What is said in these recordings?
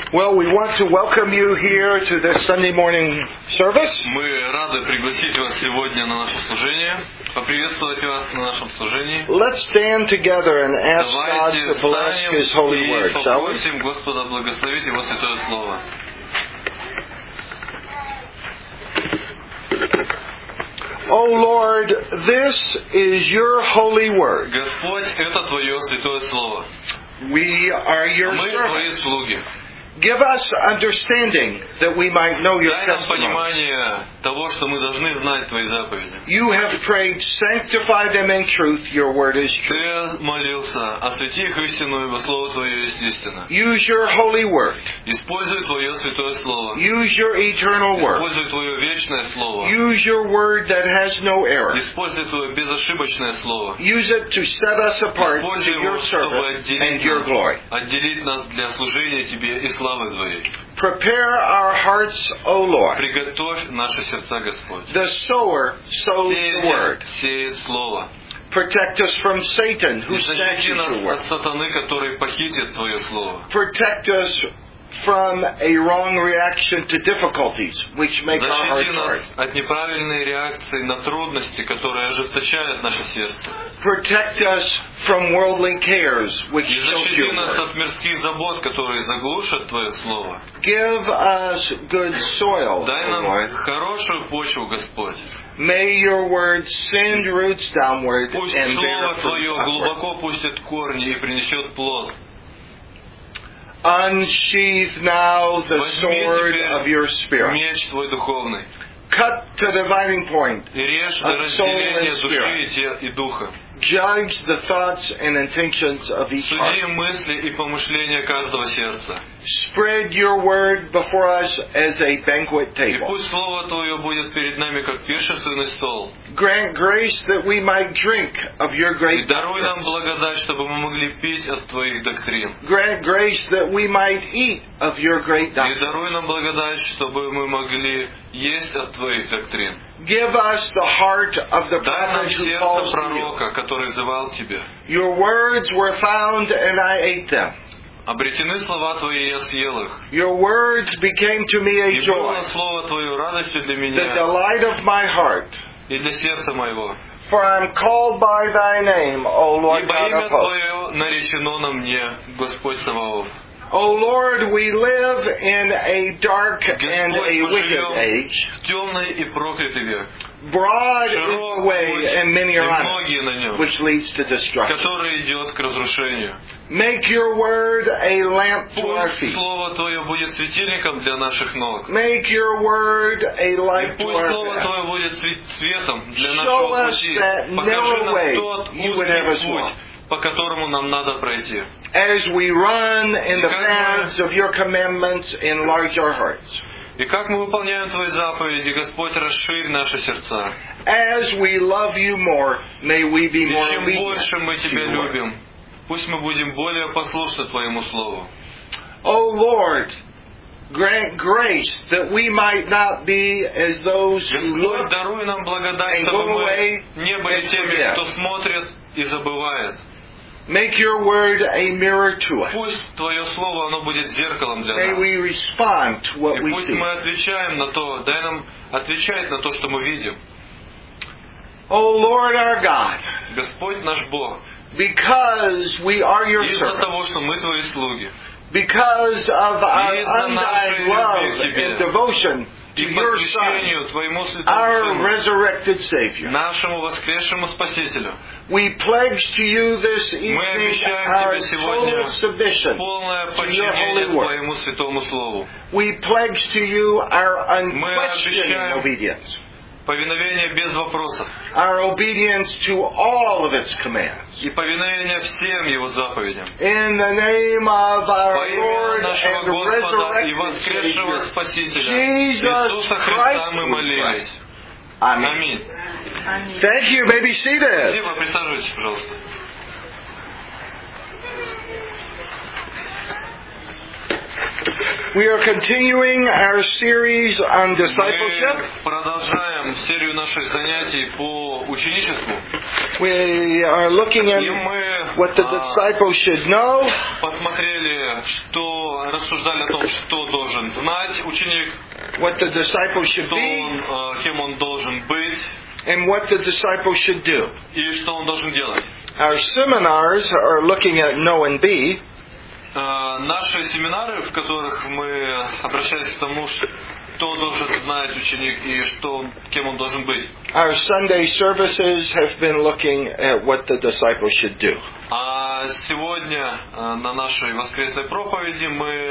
Well, we want to welcome you here to this Sunday morning service. Мы рады пригласить вас сегодня на наше служение, поприветствовать вас на нашем служении. Let's stand together and ask God Давайте to bless His holy встанем word, и shall we? попросим Господа благословить Его Святое Слово. Oh Lord, this is your holy word. Господь, это Твое Святое Слово. We are your Мы Твои servants. слуги. Give us understanding that we might know your Дай нам testimony. понимание того, что мы должны знать Твои заповеди. You have prayed, sanctify them in truth, your word is true. Ты молился, освети их истину, ибо Слово Твое есть истина. Use your holy word. Используй Твое Святое Слово. Use your eternal word. Используй Твое вечное Слово. Use your word that has no error. Используй Твое безошибочное Слово. Use it to set us apart to Используй your его, чтобы service and your отделить glory. отделить нас для служения Тебе и славы Твоей. Prepare our hearts, O Lord. Приготовь наши сердца, Господь. The sower sows the word. Сеет Слово. Protect us from Satan, who И защити snatches нас the word. от сатаны, который похитит Твое Слово. Protect us from a wrong reaction to difficulties, which make our hearts Защити hard. нас от неправильной реакции на трудности, которые ожесточают наше сердце. Protect us from worldly cares, which И choke защити your нас word. от мирских забот, которые заглушат Твое Слово. Give us good soil, Дай O нам Lord. хорошую почву, Господь. May your word send roots downward Пусть and Слово bear fruit Твое upwards. глубоко пустит корни и принесет плод. Unsheath now the Возьми sword теперь of your spirit. меч Твой духовный Cut to the dividing point. и режь до Of soul разделения and души spirit. и тела и духа. Judge the thoughts and intentions of each Суди heart. мысли и помышления каждого сердца. Spread your word before us as a banquet И table. пусть Слово Твое будет перед нами, как пиршественный стол. Grant grace that we might drink of your И great даруй нам doctrines. благодать, чтобы мы могли пить от Твоих доктрин. Grant grace that we might eat of your great И doctrines. даруй нам благодать, чтобы мы могли есть от Твоих доктрин. Give us the heart of the Дай нам prophet who сердце calls to you. пророка, который взывал Тебя. Your words were found and I ate them. Обретены слова Твои, я съел их. Your words became to me a И joy, было Слово Твое радостью для the меня delight of my heart. и для сердца моего. For I am called by thy name, O Lord Ибо God имя of hosts. Твое наречено на мне, Господь Саваоф. O Lord, we live in a dark and Господь, a мы wicked живем age. в темный и проклятый век. Broad is the Широк way, путь, and many и are on многие на it, нем, which leads to destruction. который идет к разрушению. Make your word a lamp to our Пусть feet. Слово Твое будет светильником для наших ног. Make your word a И light to пусть our Слово path. Твое будет светом для Show нашего us пути. that Покажи narrow нам way тот you would have us узкий walk. путь, по которому нам надо пройти. As we run in the paths of your commandments, enlarge our hearts. И как мы выполняем Твои заповеди, Господь, расширь наши сердца. As we love you more, may we be И more чем obedient больше мы to Тебя your word. любим, пусть мы будем более послушны Твоему Слову. O Lord, grant grace that we might not be as those who Господь, look даруй нам благодать, and чтобы go мы away не были and теми, forget. кто смотрит и забывает. Make your word a mirror to us. Пусть Твое Слово, оно будет зеркалом для May нас. we respond to what И we пусть see. мы отвечаем на то, дай нам отвечать на то, что мы видим. O Lord our God, Господь наш Бог, because we are your из-за servants, того, что мы Твои слуги, because of our из-за нашей undying love любви к Тебе and devotion to и your Son, посвящению Твоему Святому our Сыну, resurrected Savior, нашему воскресшему Спасителю, we pledge to you this evening обещаем our тебе сегодня total submission полное to your подчинение holy word. Твоему Святому Слову, We pledge to you our Мы unquestioning обещаем obedience, повиновение без вопросов our obedience to all of its commands. и повиновение всем Его заповедям. In the name of our Во имя Lord нашего and Господа и resurrected воскресшего Savior, Спасителя Jesus Иисуса Христа Christ, мы we молились. pray. Amen. Аминь. Thank you. You may be seated. Спасибо, присаживайтесь, пожалуйста. We are continuing our series on discipleship. Мы продолжаем серию наших занятий по ученичеству. We are looking И at мы what the disciples should know, посмотрели, рассуждали о том, что должен знать ученик, what the disciples should be, кем он должен быть and what the disciples should do. и что он должен делать. Our seminars are looking at know and be. Наши семинары, в которых мы обращались к тому, что должен знать ученик и кем он должен быть. Our Sunday services have been looking at what the disciples should do. А сегодня на нашей воскресной проповеди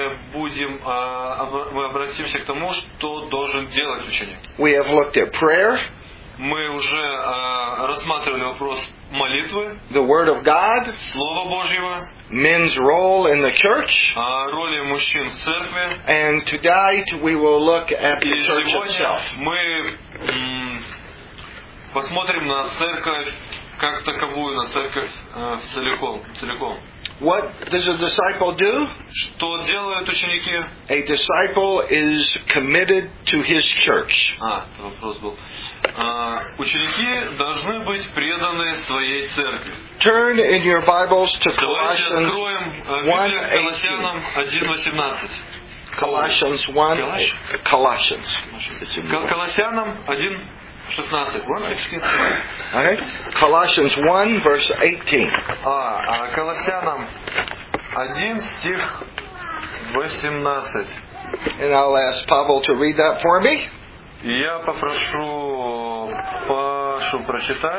мы обратимся к тому, что должен делать ученик. We have looked at prayer, Мы уже рассматривали вопрос молитвы, the Word of God, Слова Божьего, men's role in the church, роли мужчин в церкви. and tonight we will look at the И church сегодня itself. мы посмотрим на церковь как таковую, на церковь целиком. What does a disciple do? Что делают ученики? A disciple is committed to his church. Вопрос был. Ученики должны быть преданы своей церкви. Turn in your Bibles to Давайте Colossians откроем Библию Колоссянам 1:18. Colossians 1. Colossians. Колоссянам 1:16. 1:16. Okay? Colossians 1 verse 18. Колоссянам 1 стих 18. And I'll ask Pavel to read that for me. И я попрошу Пашу прочитать.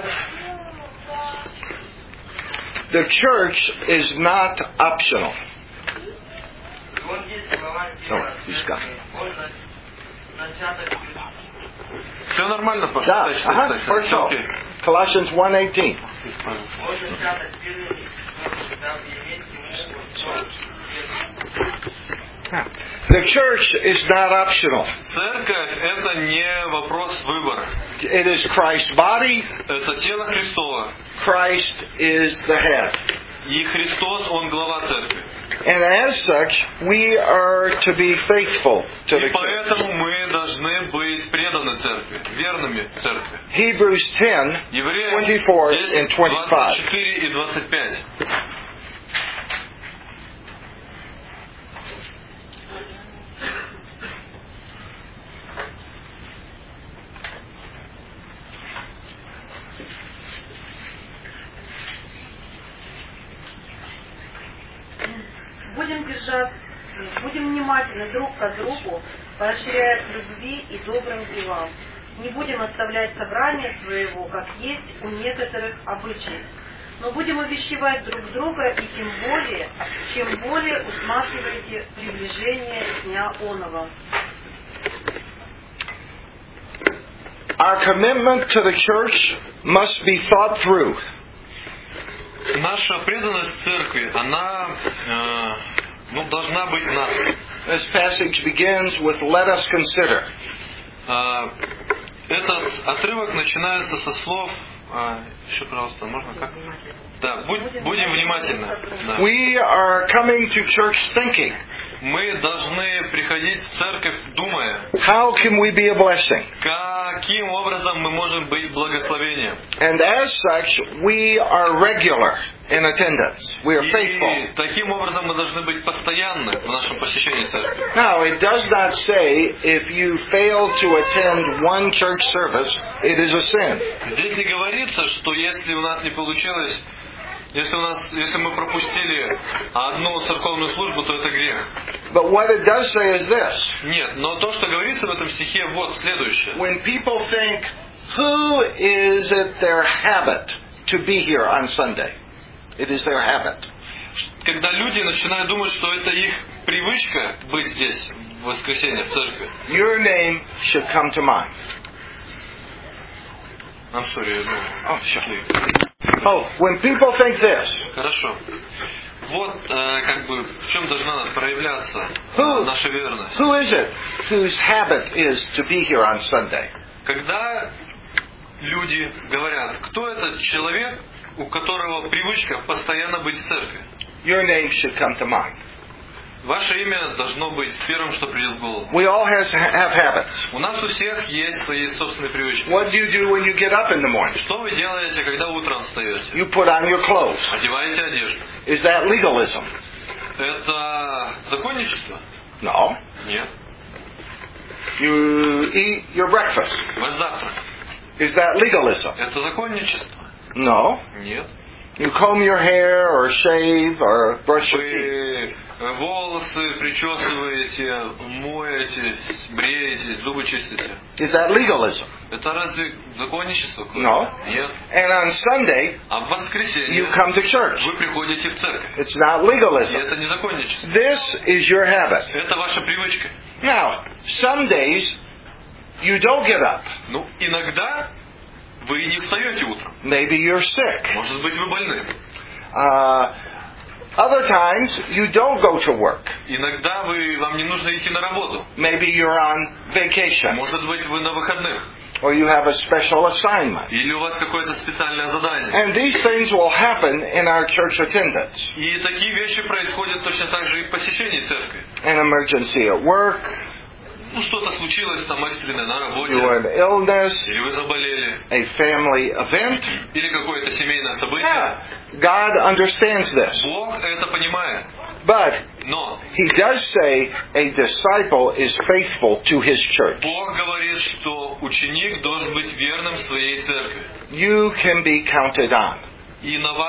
The church is not optional. Oh, he's got it. Все нормально, Паша? Да, ага, хорошо. Colossians 1:18. The church is not optional. Церковь – это не вопрос выбора. It is Christ's body. Это тело Христово. Christ is the head. И Христос, Он глава церкви. And as such, we are to be faithful to the И church. поэтому мы должны быть преданы церкви, верными церкви. Hebrews 10, Евреям 24 and 10, 25. 24 и 25. Будем внимательны друг к другу, поощряя к любви и добрым делам. Не будем оставлять собрание своего, как есть у некоторых обычаев, но будем увещевать друг друга, и чем более усматриваете приближение дня оного. Our commitment to the church must be thought through. Наша преданность церкви, она должна быть нас. This passage begins with "Let us consider." Этот отрывок начинается со слов. Еще, пожалуйста, можно как? Да, будем внимательны. Да. We are coming to church thinking. Мы должны приходить в церковь, думая. How can we be a blessing? Каким образом мы можем быть благословением? And as such, we are regular in attendance. We are faithful. И таким образом мы должны быть постоянны в нашем посещении церкви. Now, it does not say if you fail to attend one church service, it is a sin. Здесь не говорится, что если у нас не получилось, если мы пропустили одну церковную службу, то это грех. But what it does say is this. Нет, но то, что говорится в этом стихе, вот следующее. When people think, who is it their habit to be here on Sunday? It is their habit. Когда люди начинают думать, что это их привычка быть здесь в воскресенье в церкви. Your name should come to mind. I'm sorry, Oh, sure. Oh, when people think this. Хорошо. Вот как бы в чем должна проявляться наша верность. Who is it whose habit is to be here on Sunday? Когда люди говорят, кто этот человек, у которого привычка постоянно быть в церкви? Your name should come to mind. Ваше имя должно быть первым, что придет в голову. We all have habits. У нас у всех есть свои собственные привычки. What do you do when you get up in the morning? Что вы делаете, когда утром встаете? You put on your clothes. Одеваете одежду. Is that legalism? Это законничество? No. Нет. You eat your breakfast. Ваш завтрак? Is that legalism? Это законничество? No. Нет. You comb your hair or shave or brush your teeth. Вы волосы причесываете, моетесь, бреетесь, зубы чистите. Is that legalism? Это разве законничество? No. Нет. And on Sunday, А в воскресенье you come to church. вы приходите в церковь. It's not И legalism. это не законничество. This is your habit. Это ваша привычка. Now, some days you don't get up. Ну, иногда вы не встаете утром. Maybe you're sick. Может быть, вы больны. Other times you don't go to work. Иногда вам не нужно идти на работу. Maybe you're on vacation Может быть, вы на выходных. or you have a special assignment. Или у вас какое-то специальное задание. And these things will happen in our church attendance. И такие вещи происходят точно так же и в посещении церкви. An emergency at work, Ну, что-то случилось там экстренное на работе. or an illness, Или вы заболели. a family event. Или какое-то семейное событие. Yeah, God understands this. Бог это понимает. But Но He does say a disciple is faithful to his church. Бог говорит, что ученик должен быть верным своей церкви. You can be counted on. И на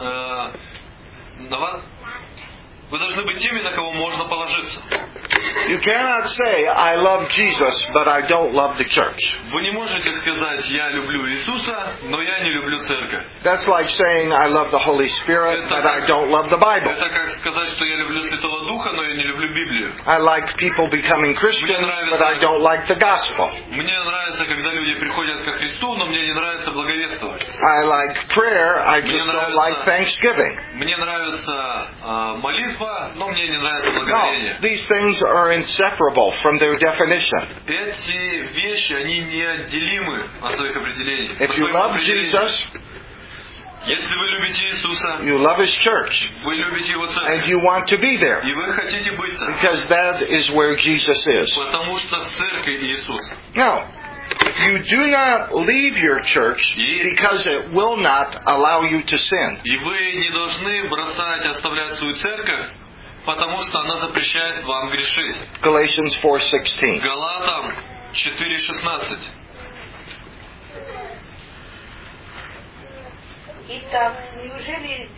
вас вы должны быть теми, на кого можно положиться. You cannot say, I love Jesus, but I don't love the church. Вы не можете сказать, я люблю Иисуса, но я не люблю церковь. That's like saying, I love the Holy Spirit, but I don't love the Bible. Это как сказать, что я люблю Святого Духа, но я не люблю Библию. I like people becoming Christians, but I don't like the gospel. Мне нравится, когда люди приходят ко Христу, но мне не нравится благовествовать. I like prayer, I just don't like Thanksgiving. Мне нравится молитва, но мне не нравится No, благодарение. these things are inseparable from their definition. Эти вещи, они неотделимы от своих определений. If you love Jesus, Если вы любите Иисуса, you love His church, вы любите Его and церковь, you want to be there, и вы хотите быть там, because that is where Jesus is. потому что в церкви Иисус. Now, you do not leave your church because it will not allow you to sin. И вы не должны бросать, оставлять свою церковь, потому что она запрещает вам грешить. Galatians 4:16. Галатам 4:16. Итак, неужели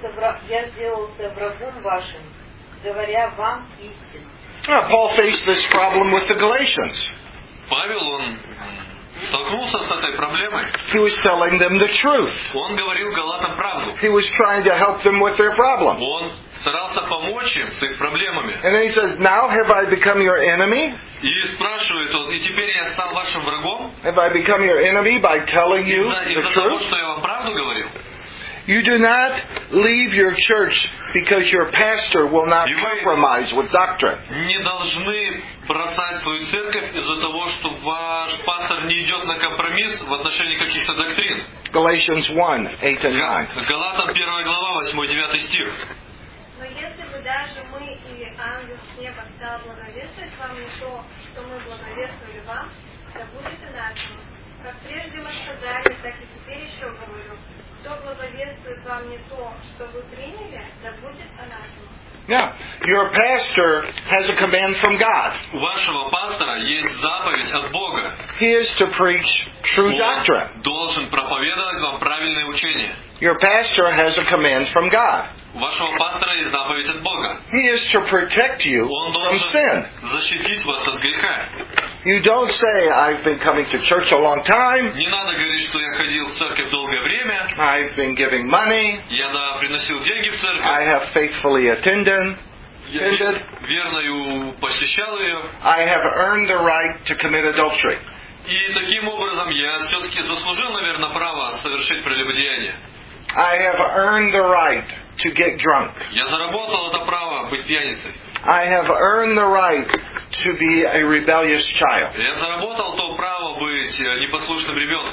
я сделался врагом вашим, говоря вам истину? Paul faced this problem with the Galatians. Павел, он столкнулся с этой проблемой. He was telling them the truth. Он говорил галатам правду. He was trying to help them with their problem. Он старался помочь им с их проблемами. And then he says, now have I become your enemy? И спрашивает он, и теперь я стал вашим врагом? Have I become your enemy by telling you Из-за the того, truth? что я вам правду говорил? You do not leave your church because your pastor will not compromise with doctrine. Не должны бросать свою церковь из-за того, что ваш пастор не идет на компромисс в отношении каких-то доктрин. Galatians 1:8 and 9. Галатам 1 глава, 8-9 стих. Но если бы даже мы или ангел с неба стал благовествовать вам не то, что мы благовествовали вам, да будет иначе. Как прежде мы сказали, так и теперь еще говорю. Кто благовествует вам не то, что вы приняли, да будет анафема. Yeah, your pastor has a command from God. У вашего пастора есть заповедь от Бога. He is to preach true doctrine. Он должен проповедовать вам правильное учение. Your pastor has a command from God. У вашего пастора есть заповедь от Бога. He is to protect you Он from sin. должен защитить вас от греха. You don't say, I've been coming to church a long time. Не надо говорить, что я ходил в церковь долгое время. I've been giving money. Я приносил деньги в церковь. I have faithfully attended. Я верною посещал ее. I have earned the right to commit adultery. И таким образом я все-таки заслужил, наверное, право совершить прелюбодеяние. I have earned the right to get drunk. Я заработал это право быть пьяницей. I have earned the right to be a rebellious child. Я заработал то право быть непослушным ребенком.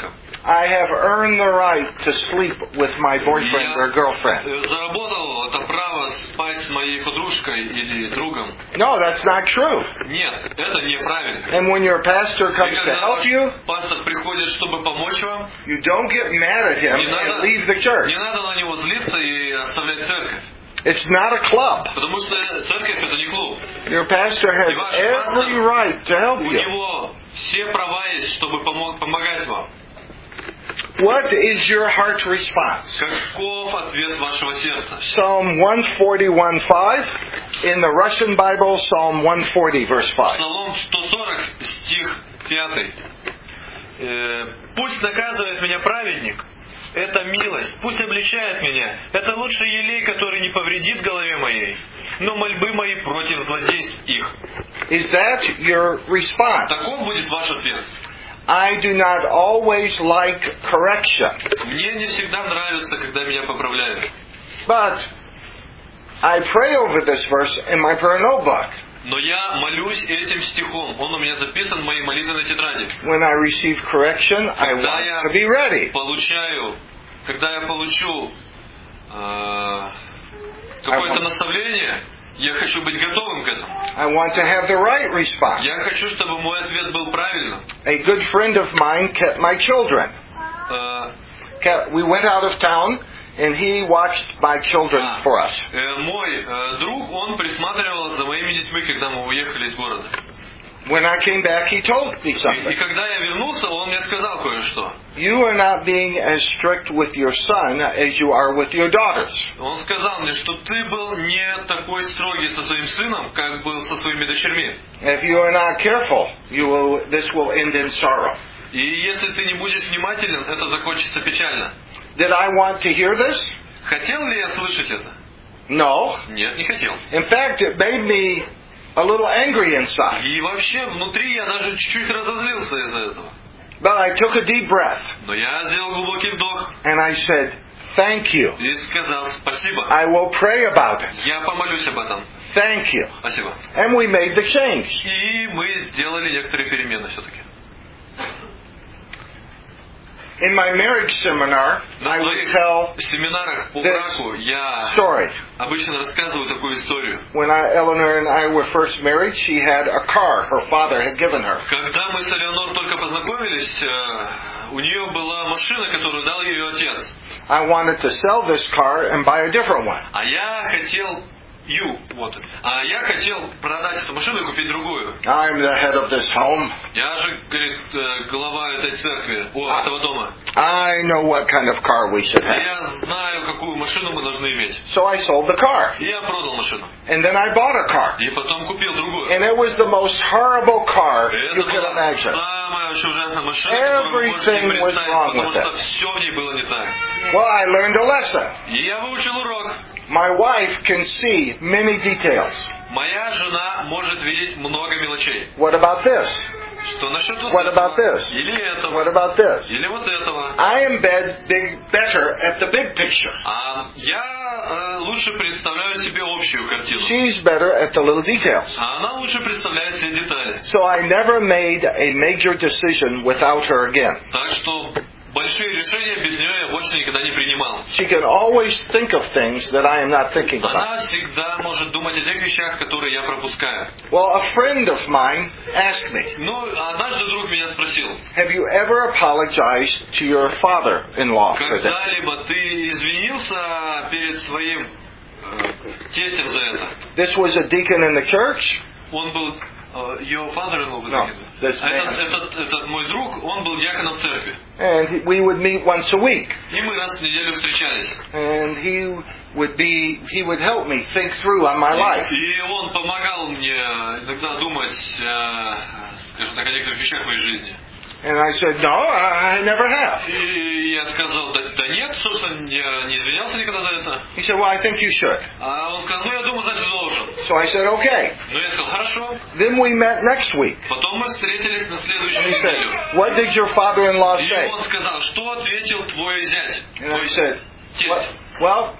I have earned the right to sleep with my boyfriend or girlfriend. Я заработал это право спать с моей подружкой или другом. No, that's not true. Нет, это неправильно. And when your pastor И comes to когда help ваш you, пастор приходит, чтобы помочь вам, you don't get mad at him не and надо, leave the church. не надо на него злиться и оставлять церковь. It's not a club. Потому что церковь это не клуб. Your pastor has every right to help У you. него все права есть, чтобы помогать вам. What is your heart's response? Каков ответ вашего сердца? Psalm 141:5 in the Russian Bible, Psalm 140 verse 5. Псалом 140, стих 5. «Пусть наказывает меня праведник, это милость, пусть обличает меня, это лучший елей, который не повредит голове моей, но мольбы мои против злодейств их». Is that your response? Таков будет ваш ответ. I do not always like correction, Мне не всегда нравится, когда меня поправляют. but I pray over this verse in my prayer notebook. Но я молюсь этим стихом. Он у меня записан в моей молитвенной тетради. When I receive correction, I want to be ready. Когда я получу какое-то наставление, я хочу быть готовым к этому. I want to have the right response. Я хочу, чтобы мой ответ был правильным. A good friend of mine kept my children. We went out of town, and he watched my children for us. Мой друг, он присматривал за моими детьми, когда мы уехали из города. When I came back, he told me И something. когда я вернулся, он мне сказал кое-что. You are not being as strict with your son as you are with your daughters. Он сказал мне, что ты был не такой строгий со своим сыном, как был со своими дочерьми. If you are not careful, this will end in sorrow. И если ты не будешь внимателен, это закончится печально. Did I want to hear this? Хотел ли я слышать это? No. Нет, не хотел. In fact, it made me a little angry inside. И вообще внутри я даже чуть-чуть разозлился из-за этого. But I took a deep breath. Но я сделал глубокий вдох. And I said, thank you. И сказал спасибо. I will pray about it. Я помолюсь об этом. Thank you. Спасибо. And we made the change. И мы сделали некоторые перемены все-таки. In my marriage seminar, На I would своих tell семинарах по браку я story. обычно рассказываю такую историю. When Eleanor and I were first married, she had a car her father had given her. Когда мы с Элеонор только познакомились, у нее была машина, которую дал ее отец. I wanted to sell this car and buy a different one. А я хотел продать эту машину и купить другую. I'm the head of this home. Я же, говорит, глава этой церкви, этого дома. I know what kind of car we should have. Я знаю, какую машину мы должны иметь. So I sold the car. И я продал машину. And then I bought a car. И потом купил другую. And it was the most horrible car Это you could была imagine. самая вообще ужасная машина, которую вы можете Everything was представить, wrong потому with что it. все в ней было не так. Well, I learned a lesson. И я выучил урок. My wife can see many details. Моя жена может видеть много мелочей. What about this? Что насчет вот What about этого? this? Или этого? What about this? Или вот этого? I am better at the big picture. А я лучше представляю себе общую картину. She's better at the little details. А она лучше представляет все детали. So I never made a major decision without her again. Так что большие решения без нее я больше никогда не принимал. She can always think of things that I am not thinking about. Она всегда может думать о тех вещах, которые я пропускаю. Well, a friend of mine asked me, Ну, однажды друг меня спросил, have you ever apologized to your father-in-law for that? когда-либо ты извинился перед своим тестем за это? This was a deacon in the church. Он был your father-in-law was этот мой друг, он был диаконом в церкви. And we would meet once a week. И мы раз в неделю встречались. And he would help me think through on my life. И он помогал мне иногда думать, скажем так, о некоторых вещах в моей жизни. And I said, no, I never have. И я сказал, да нет, собственно, я не извинялся никогда за это. He said, well, I think you should. А он сказал, ну я думаю, значит, должен. So I said, okay. Ну я сказал, хорошо. Then we met next week. Потом мы встретились на следующую And he said, неделю. what did your father-in-law И say? он сказал, что ответил твой зять? And I said, Тесть. well,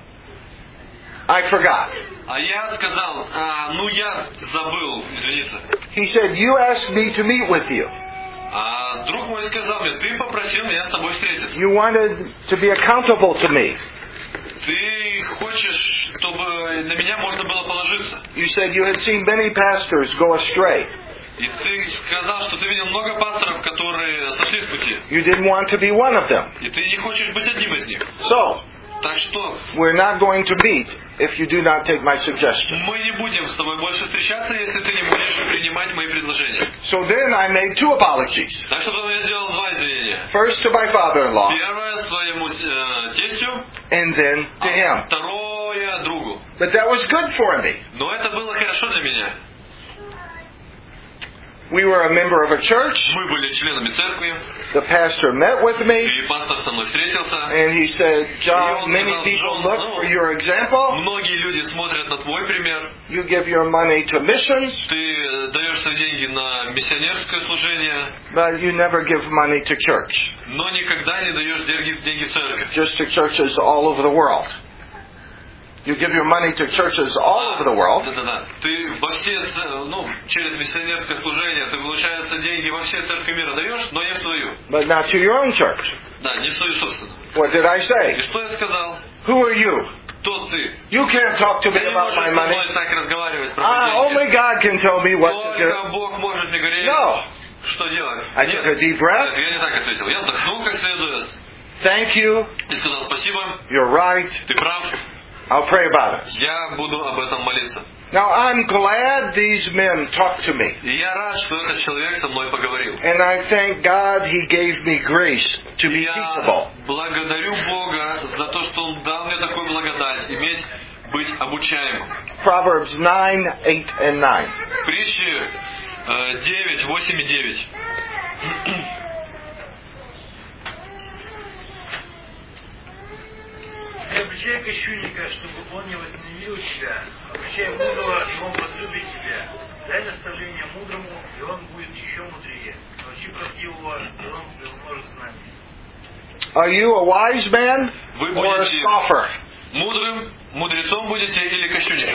I forgot. А я сказал, ну я забыл, извиниться. He said, you asked me to meet with you. А А друг мой сказал мне: ты попросил меня с тобой встретиться. You wanted to be accountable to me. Ты хочешь, чтобы на меня можно было положиться. You said you had seen many pastors go astray. И ты сказал, что ты видел много пасторов, которые сошли с пути. You didn't want to be one of them. И ты не хочешь быть одним из них. So, Так что we're not going to meet if you do not take my suggestion. мы не будем с тобой больше встречаться, если ты не будешь принимать мои предложения. So then I made 2 apologies. Так что потом я сделал 2 извинения. First to my father-in-law, Первое своему тестю, and then to him. второе другу. But that was good for me. Но это было хорошо для меня. We were a member of a church. Мы были членами церкви, The pastor met with me, и пастор со мной встретился. and he said, John, many people look for your example. Многие люди смотрят на твой пример. You give your money to missions, Ты даешь свои деньги на миссионерское служение, but you never give money to church. но никогда не даешь деньги в церковь. Just to churches all over the world. You give your money to churches all over the world. Да. Ты во все, через миссионерское служение ты, получается, деньги во все церкви мира даешь, но не в свою. But not to your own church. Да, не в свою собственную. What did I И say? что я сказал? Who are you? Кто ты? You can't talk to me Ты не about можешь my со money. мной так разговаривать про мои Only деньги. God can tell me what to do. Только Бог может мне говорить, No. что делать. I took a deep breath. Нет, я не так ответил. Я вздохнул как следует Thank you. и сказал: спасибо, You're right. ты прав, I'll pray about it. я буду об этом молиться. Now I'm glad these men talked to me. И я рад, что этот человек со мной поговорил. And I thank God He gave me grace to be Я teachable. благодарю Бога за то, что Он дал мне такую благодать, быть обучаемым. Proverbs 9, 8, and 9. Притчи 9, 8 и 9. Не обучай кощунника, чтобы он не возненавидел тебя. Обучай мудрого, и он возлюбит тебя. Дай наставление мудрому, и он будет еще мудрее. Научи правдивого, и он приумножит знания. Are you a wise man Вы or a будете scoffer? мудрецом будете или кощунником?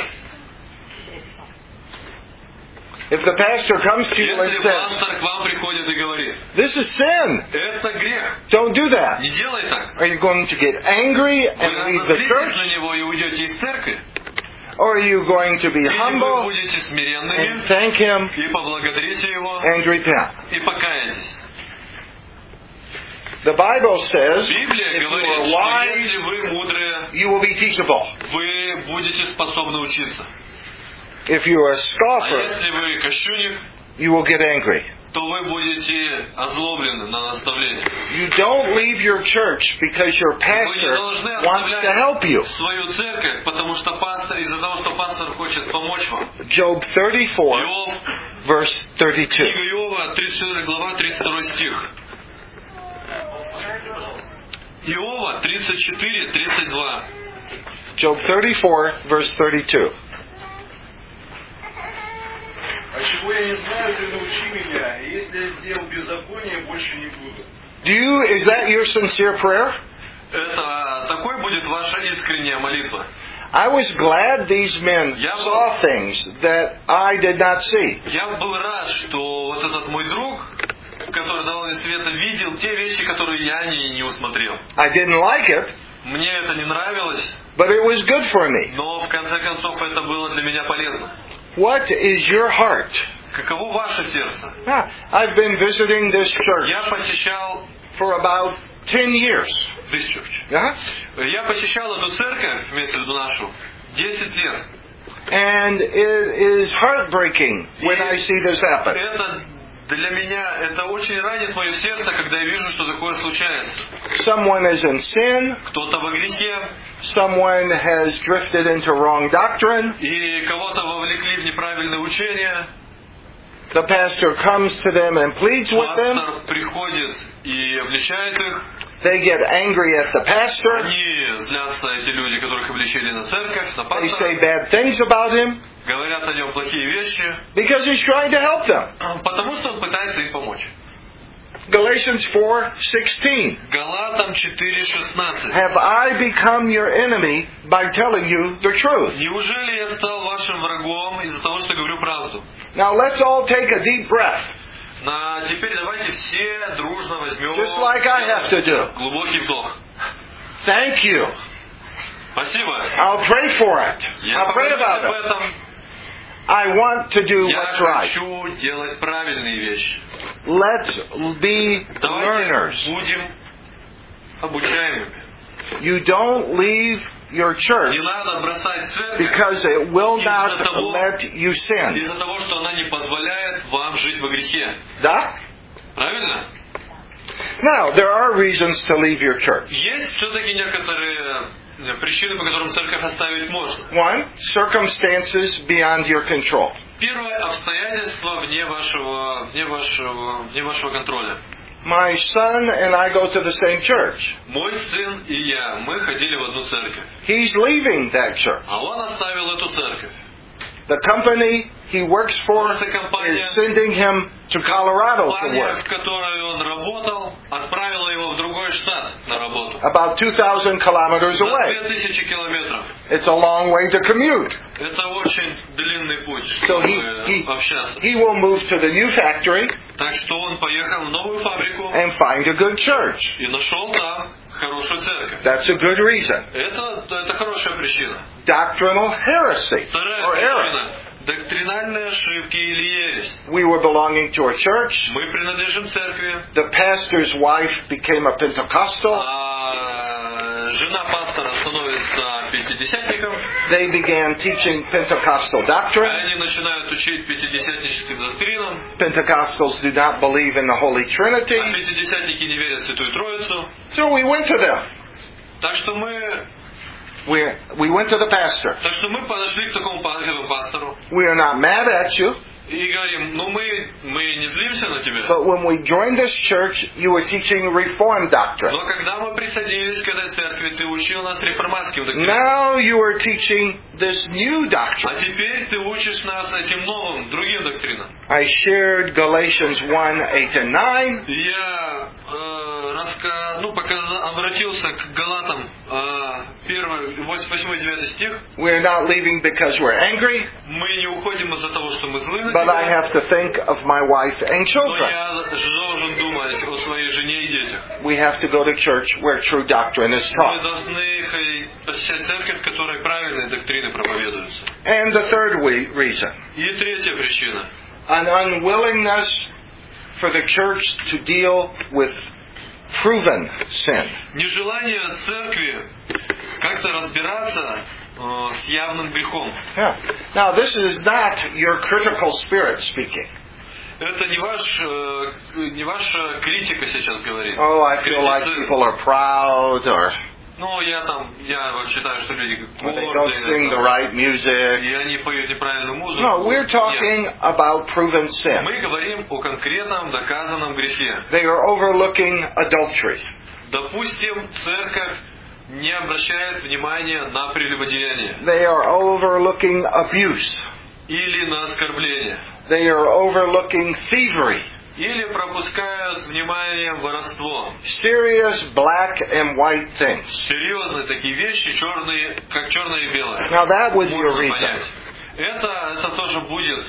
If the pastor comes to you and Если says, пастор к вам приходит и говорит: this is sin, это грех, don't do that. не делай так. Are you going to get angry Вы and leave the разозлитесь church? на него и уйдете из церкви? Or are you going to be Или вы humble будете and смиренными thank Him и поблагодарите его and repent? и покаетесь? The Bible says, Библия if you говорит, are что wise, если вы мудрые, you will be teachable. вы будете способны учиться. If you are a А scoffer, если вы кощунник, you will get angry. то вы будете озлоблены на наставление. You don't leave your church because your Вы не pastor должны wants to help you. оставлять свою церковь, потому что из-за того, что пастор хочет помочь вам. Job 34, Иов, verse 32. книга Иова, 34 глава, 32 стих. Иова 34, 32. Job 34, verse 32. А чего я не знаю, ты научи меня, и если я сделал беззаконие, больше не буду. Is that your sincere prayer? Это такой будет ваша искренняя молитва. I was glad these men saw things that I did not see. Я был рад, что вот этот мой друг, который дал мне света, видел те вещи, которые я не усмотрел. I didn't like it, Мне это не нравилось, but it was good for me. но в конце концов это было для меня полезно. What is your heart? Каково ваше сердце? I've been visiting this church Я посещал for about 10 years. this church. Uh-huh. Я посещал эту церковь, вместе в нашу, 10 лет. And it is heartbreaking when I see this happen. Это для меня, это очень ранит мое сердце, когда я вижу, что такое случается. Someone is in sin. Кто-то во грехе, Someone has drifted into wrong doctrine. и кого-то вовлекли в неправильное учение. The pastor comes to them and pleads with them. Пастор приходит и обличает их. They get angry at the pastor. Они злятся, эти люди, которых обличили на церковь, на They say пастора. bad things about him Говорят о нем плохие вещи, because he's trying to help them. потому что он пытается им помочь. Galatians 4:16. Галатам 4:16. Have I become your enemy by telling you the truth? Неужели я стал вашим врагом из-за того, что говорю правду? Now let's all take a deep breath. Теперь давайте все дружно возьмем Just like I have to do. глубокий вдох. Thank you. Спасибо. I'll pray for it. Я I'll pray помолюсь about об it. этом. I want to do Я what's right. хочу делать правильные вещи. Let's be Давайте learners. будем обучаемыми. You don't leave your church Не надо бросать церковь because it will not Из-за того- let you sin. из-за того, что она не позволяет вам жить во грехе. Да? Правильно? Now, there are reasons to leave your church. Есть все-таки некоторые причины, по которым церковь оставить можно. One, circumstances beyond your control. Первое — обстоятельство вне вашего контроля. My son and I go to the same church. Мой сын и я, мы ходили в одну церковь. He's leaving that church. А он оставил эту церковь. The company he works for is sending him to Colorado to Компания, work. в которой он работал, отправила его в другой штат на работу. About 2,000 kilometers На away. 2000 километров. It's a long way to commute. Это очень длинный путь, So чтобы общаться. he will move to the new factory Так что он поехал в новую фабрику and find a good church. и нашел там хорошую церковь. That's a good reason. Это хорошая причина. Doctrinal heresy Вторая or error. причина — доктринальные ошибки или ересь. We were belonging to a church. Мы принадлежим церкви, The pastor's wife became a Pentecostal. а жена пастора становится пятидесятником, They began teaching Pentecostal и doctrine. они начинают учить пятидесятническим доктринам, Pentecostals do not believe in the Holy а Trinity. пятидесятники не верят в Святую Троицу. So we went to them. Так что We went to the pastor. мы подошли к такому пастору We are not mad at you, и говорим: мы не злимся на тебя. but when we joined this church, you were teaching Reformed doctrine. Но когда мы присоединились к этой церкви, ты учил нас реформатским доктринам. Now you are teaching this new А doctrine. теперь ты учишь нас этим новым, другим доктринам. I shared Galatians 1:8 and 9. И я обратился к Галатам, 8-9 стих. We're not leaving because we're angry, Мы не уходим из-за того, что мы злы на but I тебя, have to think of my wife and но children. я должен думать о своей жене и детях. We have to go to church where true doctrine is Мы taught. должны посещать церковь, в которой правильные доктрины проповедуются. And the third reason, И третья причина. an unwillingness for the church to deal with proven sin. Нежелание церкви как-то разбираться с явным грехом. Yeah. Now, this is not your critical spirit speaking. Это не ваша критика сейчас говорит. Oh, I feel like people are proud, or Ну, я считаю, что люди they don't sing the right music. и они поют неправильную музыку. No, we're talking Нет. about proven sin. Мы говорим о конкретном доказанном грехе. They are overlooking adultery. Допустим, церковь не обращает внимания на прелюбодеяние They are overlooking abuse. или на оскорбление, They are overlooking thievery. или пропускают вниманием воровство. Serious black and white things. Серьезные такие вещи, как черное и белое. Now that would be a Можно reason. понять. Это тоже будет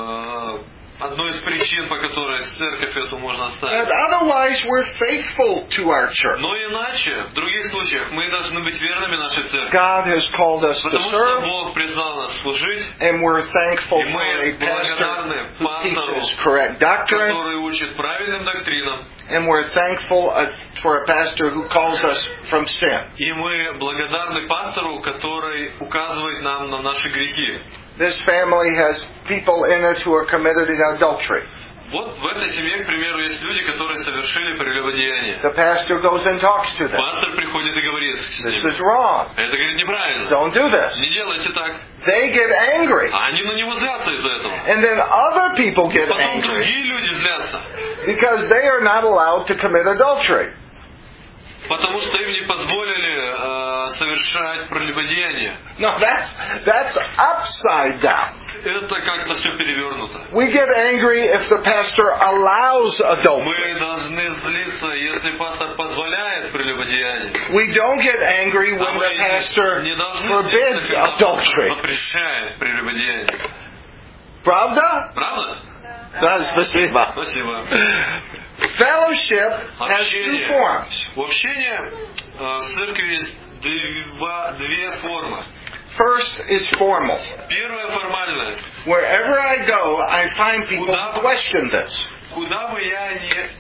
одной из причин, по которой церковь эту можно But оставить. otherwise, we're faithful to our church. Но иначе, в других случаях, мы должны быть верными нашей церкви. God has called us to Потому что serve, Бог призвал нас служить, and we're thankful и for мы a pastor благодарны who пастору, teaches correct doctrine, который учит правильным доктринам, and we're thankful for a pastor who calls us from sin. и мы благодарны пастору, который указывает нам на наши грехи. This family has people in it who are committed in adultery. Вот в этой семье, к примеру, есть люди, которые совершили прелюбодеяние. The pastor goes and talks to them. Пастор приходит и говорит с This ним: is wrong. это, говорит, неправильно. Don't do this. Не делайте так. They get angry. А они на него злятся из-за этого. And then other people get Потом angry другие люди злятся, because they are not allowed to commit adultery. потому что им не позволили совершать прелюбодеяние. No, that's upside down. Это как-то все перевернуто. We get angry if the pastor allows adultery. Мы должны злиться, если пастор позволяет прелюбодеяние. We don't get angry А when мы the pastor не должны forbids злиться, когда пастор adultery. запрещает прелюбодеяние. Правда? Правда? Да, спасибо. Спасибо. Fellowship has two Общение. forms. В общении в церкви есть две формы. First is formal. Первая формальная. Wherever I go, I find people who question this. Куда бы я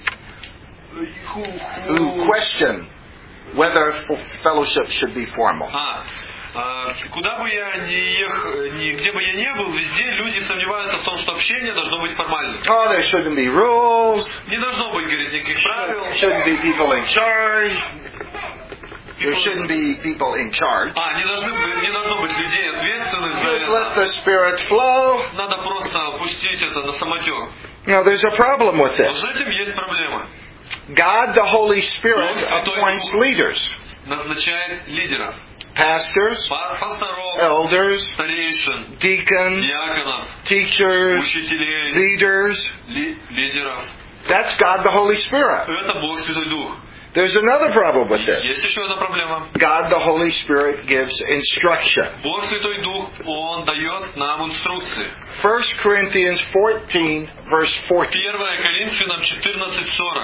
Who question whether fellowship should be formal. Куда бы я где бы я ни был, везде люди сомневаются в том, что общение должно быть формальным. Oh, there shouldn't be rules. Не должно быть, говорит, никаких правил. Shouldn't be people in charge. There shouldn't be people in charge. Не должно быть людей ответственных за Just let это. the Spirit flow. Надо просто пустить это на самотек. Now, there's a problem with Но this. с этим есть проблема. God, the Holy Spirit, appoints leaders, Назначает лидеров. pastors, Пасторов, elders, старейшин, deacons, диаконов, teachers, учителей, leaders. лидеров. That's God, the Holy Spirit. Это Бог Святой Дух. There's another problem with this. Есть еще одна проблема. God, the Holy Spirit, gives instruction. Бог Святой Дух, Он дает нам инструкции. 1 Corinthians 14, verse 14. 1 Коринфянам 14:40.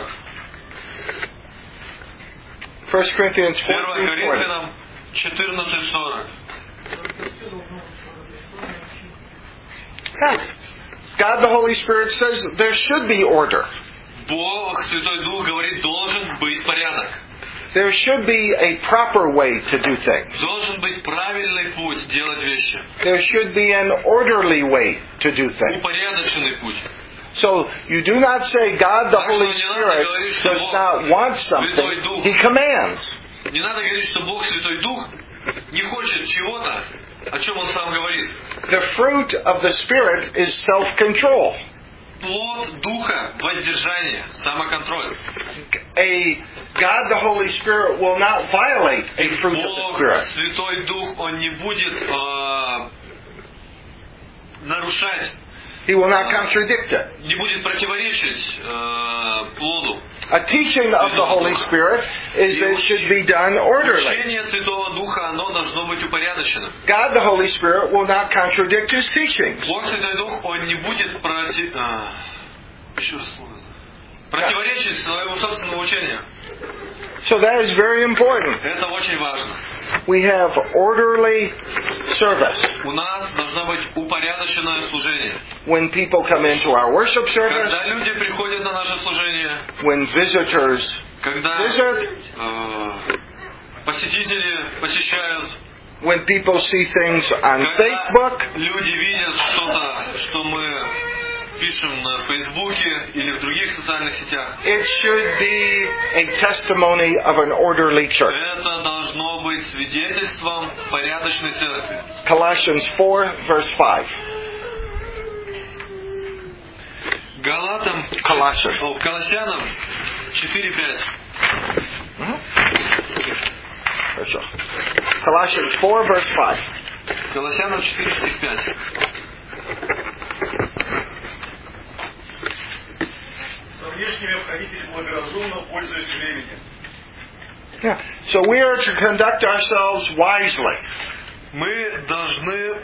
1 Corinthians 1 14, 40. Коринфянам 14:40. God, the Holy Spirit, says there should be order. Бог Святой Дух говорит, должен быть порядок. There should be a proper way to do things. Должен быть правильный путь делать вещи. There should be an orderly way to do things. Упорядоченный путь. So you do not say God, the Holy Spirit, does not want something. He commands. Не надо говорить, что Бог Святой Дух не хочет чего-то, о чем Он сам говорит. The fruit of the Spirit is self-control. Плод Духа – воздержание, самоконтроль. God, the Holy Spirit, will not violate a fruit of the Бог Spirit. Святой Дух, Он не будет нарушать, He will not contradict it. не будет противоречить плоду. A teaching of the Holy Spirit is that it should be done orderly. Учение Святого Духа, оно должно быть упорядочено. God, the Holy Spirit, will not contradict His teachings. Бог Святой Дух, Он не будет противоречить своему собственному учению. So that is very important. Это очень важно. We have orderly service. У нас должно быть упорядоченное служение. When people come into our worship service, Когда люди приходят на наше служение, when visitors когда visit, посетители посещают, when people see things on когда Facebook, люди видят что-то, что мы пишем на Фейсбуке или в других социальных сетях, it should be a testimony of an orderly church. это должно быть свидетельством порядочной церкви. Colossians 4, verse 5. Колоссянам 4:5. Colossians 4, verse 5. Колоссянам 4:5. Со внешними обходитесь благоразумно, пользуясь временем. Yeah. So we are to conduct ourselves wisely. Мы должны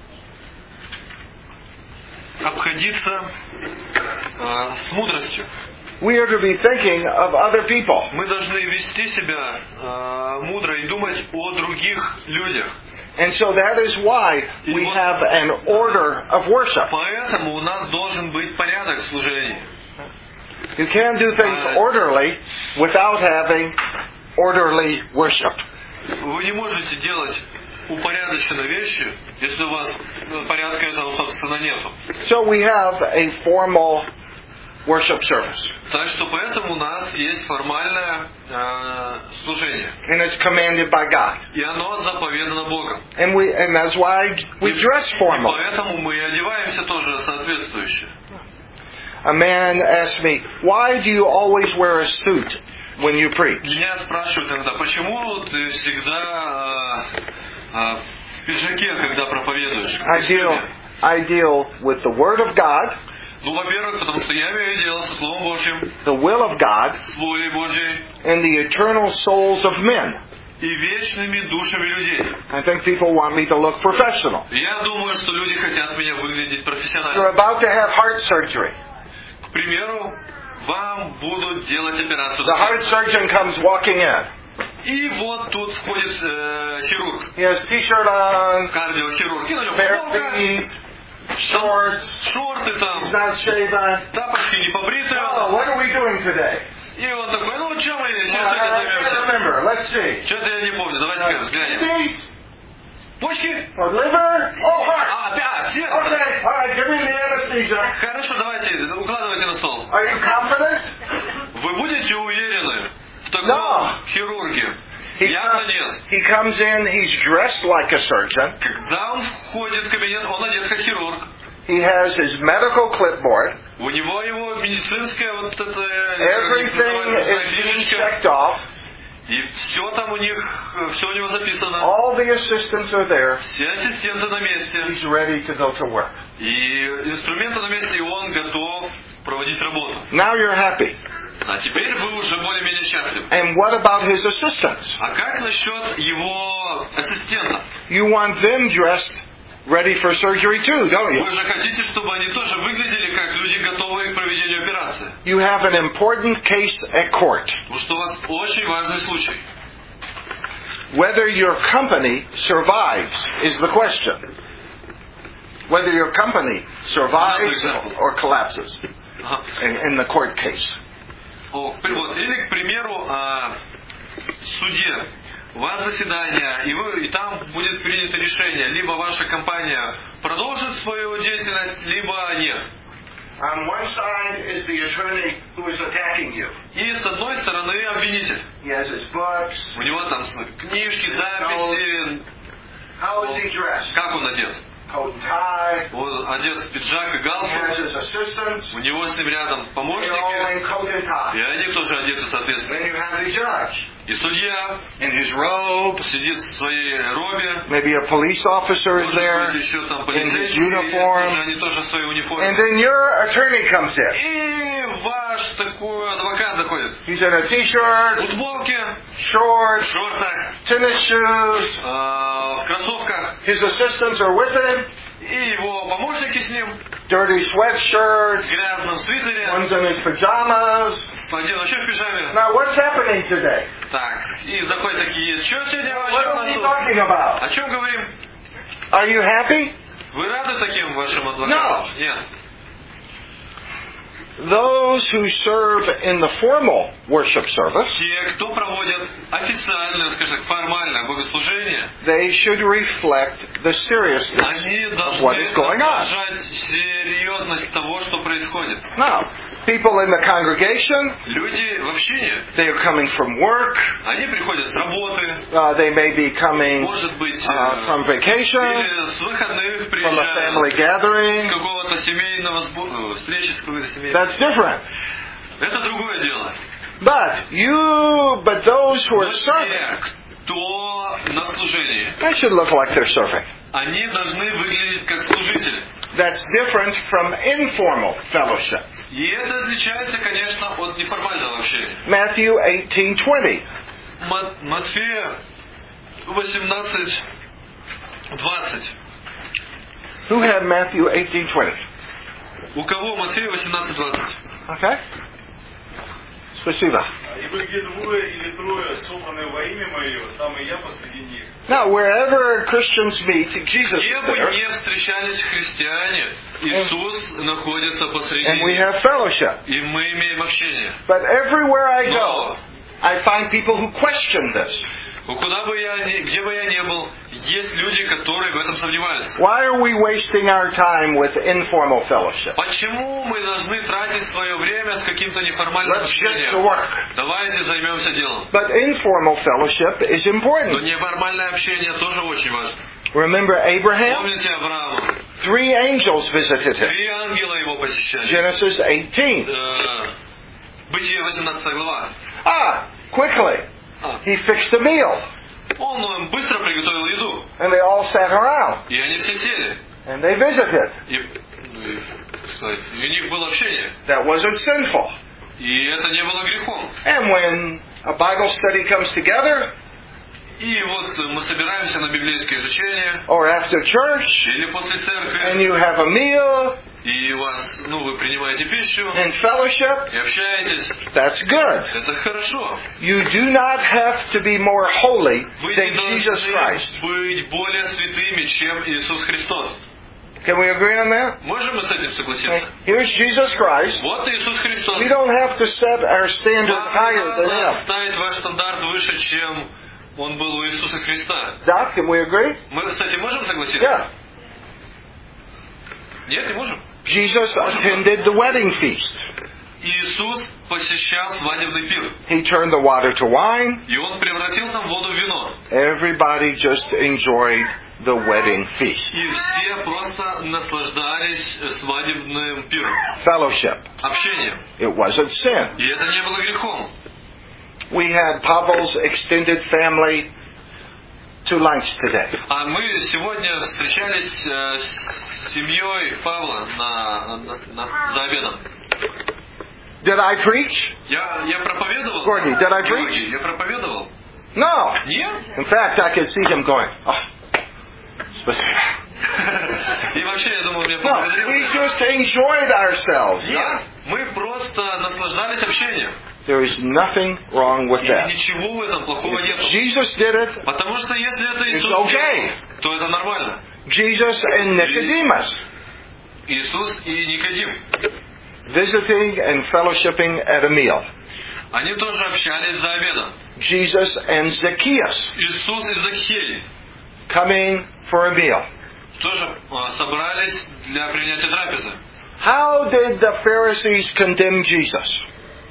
обходиться с мудростью. We are to be thinking of other people. Мы должны вести себя мудро и думать о других людях. And so that is why we have an order of worship. Поэтому у нас должен быть порядок служения. You can't do things orderly without having orderly worship. Вы не можете делать упорядоченные вещи, если у вас порядка этого, собственно, нету. So we have a formal worship service. Так что поэтому у нас есть формальное служение. And it's commanded by God. И оно заповедано Богом. And that's why we dress formal. И поэтому мы одеваемся тоже соответствующе. A man asked me, why do you always wear a suit when you preach? Меня спрашивают иногда, почему ты всегда в пиджаке, когда проповедуешь? I deal with the Word of God, Ну, во-первых, потому что я имею дело со Словом Божьим, the will of God, с волей Божьей and the eternal souls of men. и вечными душами людей. I think people want me to look professional. Я думаю, что люди хотят меня выглядеть You're профессионально. about to have heart surgery. к примеру, вам будут делать операцию. The heart surgeon comes walking in. И вот тут входит хирург. He has t-shirt on, Кардиохирург. И на нем bare футболка, feet, shorts, шорты he's там, not shaven. тапочки не побритые. Oh, what are we doing today? И он такой, ну чем мы I сегодня can't займемся? remember. Let's see. Что-то я не помню, давайте взглянем. Kidneys Почки? or liver? Oh, heart. Сердце. Okay, all right, give me the anesthesia. Хорошо, давайте, укладывайте на стол. Are you confident? Вы будете уверены в таком No. хирурге? He, Явно нет. he comes in, he's dressed like a surgeon. Когда он входит в кабинет, он одет как хирург. He has his medical clipboard. У него его медицинская вот эта Everything is being книжечка. checked off. И все там у них, все у него записано. All the assistants are there. Все ассистенты на месте. He's ready to go to work. И инструменты на месте, и он готов проводить работу. Now you're happy. А теперь вы уже более-менее счастливы. And what about his assistants? А как насчет его ассистентов? You want them dressed, ready for surgery too, don't you? Вы же хотите, чтобы они тоже выглядели как люди, готовые к проведению операции. You have an important case at court. Потому что у вас очень важный случай. Whether your company survives is the question. Whether your company survives or collapses in the court case. Вот. Или, к примеру, в суде у вас заседание, и там будет принято решение, либо ваша компания продолжит свою деятельность, либо нет. On one side is the attorney who is attacking you. И с одной стороны обвинитель. He has his books. У него там книжки, записи. How is he dressed? Как он одет? Coat and tie. Он одет в пиджак и He has галстук. his assistants. У него с ним рядом They're all помощники. in coat and tie. И они тоже одеты соответственно. Then you have the judge И судья in his robe. сидит в своей робе. Maybe a police officer is Может there. быть, еще там in his полицейские. uniform. Тоже они тоже в своей And униформе. then your attorney comes in. И ваш такой адвокат заходит. He's in a В t-shirt, футболке, в shorts, шортах, tennis shoes. в кроссовках. His assistants are with him. И его помощники с ним Dirty в sweatshirts. грязном свитере. One's in his pajamas. Один вообще в пижаме. Now what's happening today? Так, и заходят такие, что сегодня What вообще у are нас we тут? talking about? О чем говорим? Are you happy? Вы рады таким вашим адвокатам? Нет. Those who serve in the formal worship service, Те, кто проводят официальное, скажем так, формальное богослужение, they should reflect the seriousness они of what должны is going on. отражать серьезность того, что происходит. Now, people in the congregation, Люди в общине, they are coming from work. они приходят с работы, They may be coming может быть, from vacation, или с выходных from a приезжают, family с gathering. какого-то семейного встречи с какой-то семейной. That's different. Это другое дело. But those who are Но serving, те, кто на служении, they should look like they're serving. они должны выглядеть как служители. That's different from informal fellowship. И это отличается, конечно, от неформального общения. Matthew 18:20. Матфея 18:20. Who had Matthew 18:20? У кого Матфея 18:20? Okay. Спасибо. Ибо где двое или трое собраны во имя Мое, там и я посреди них. Now, wherever Christians meet, Jesus Где is бы there, не встречались христиане, Иисус находится посреди and we них. have fellowship. И мы имеем общение. But everywhere I go, Но I find people who question this. куда бы где бы я ни был, есть люди, которые в этом сомневаются. Why are we wasting our time with informal fellowship? Почему мы должны тратить свое время с каким-то неформальным Let's get to общением? work. Давайте займемся делом. But informal fellowship is Но important. неформальное общение тоже очень важно. Remember Abraham? Помните Авраама? 3 angels visited him. 3 ангела его посещали. Genesis 18. Бытие 18 глава. Quickly. He fixed a meal. Он быстро приготовил еду. And they all sat around. И они все сели. And they visited. И у них было общение. That wasn't sinful. И это не было грехом. And when a Bible study comes together, И вот мы собираемся на библейское изучение. or after church, Или после and церкви. you have a meal, и у вас, вы принимаете пищу, and fellowship, и общаетесь, that's good. это хорошо. You do not have to be more holy Вы than не Jesus должны Christ. быть более святыми, чем Иисус Христос. Can we agree on that? Можем мы с этим согласиться? Here's Jesus Christ. Вот Иисус Христос. We don't have to set our standard higher than Надо Him. ставить ваш стандарт выше, чем он был у Иисуса Христа. Doc, can we agree? Мы с этим можем согласиться? Yeah. Нет, не можем. Jesus attended the wedding feast. Иисус посещал свадебный пир. He turned the water to wine. И он превратил там воду в вино. Everybody just enjoyed the wedding feast. И все просто наслаждались свадебным пиром. Fellowship. Общением. It wasn't sin. И это не было грехом. We had Pavel's extended family to lunch today. А мы сегодня встречались с семьей Павла за обедом. Did I preach? Я проповедовал? Gordy, did I preach? Я проповедовал? No. Нет? In fact, I could see him going, oh, specific. И вообще, я думал, меня No, поблагодарил. we just enjoyed ourselves. Нет, мы просто наслаждались общением. There is nothing wrong with И that. ничего в этом плохого If нет. Jesus did it, Потому что если это it's Иисус okay. делал, то это нормально. Jesus and Nicodemus Иисус и Никодим. visiting and fellowshipping at a meal. Они тоже общались за обедом. Jesus and Zacchaeus Иисус и Закхей coming for a meal. тоже собрались для принятия трапезы. How did the Pharisees condemn Jesus?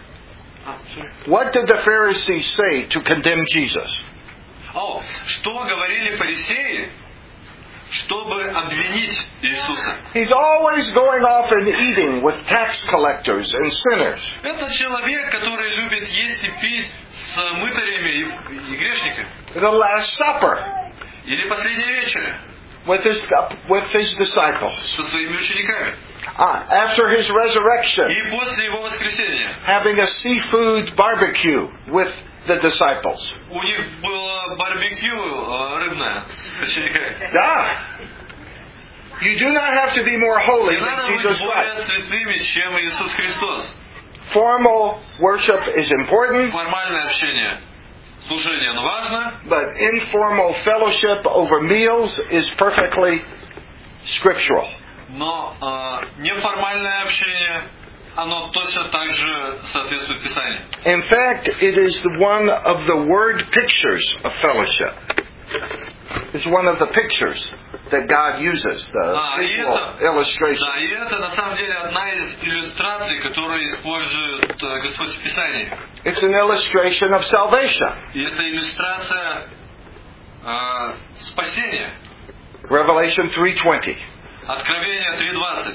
What did the Pharisees say to condemn Jesus? Что говорили фарисеи, чтобы обвинить Иисуса? He's always going off and eating with tax collectors and sinners. Это человек, который любит есть и пить с мытарями и грешниками. The Last Supper Или последняя вечеря with his disciples. со своими учениками. After his resurrection, И после его воскресения having a seafood barbecue with the disciples. у них было барбекю рыбное с учениками. Yeah. You do not have to be more holy Не than надо быть Jesus более Christ. святыми, чем Иисус Христос. Formal worship is important, Формальное общение, служение, оно важно, but informal fellowship over meals is perfectly scriptural. но неформальное общение, оно точно так же соответствует Писанию. In fact, it is one of the word pictures of fellowship. It's one of the pictures that God uses, the visual illustration. Да, и это на самом деле одна из иллюстраций, которые использует Господь в Писании. It's an illustration of salvation. И это иллюстрация спасения. Revelation 3:20. Откровение 3:20.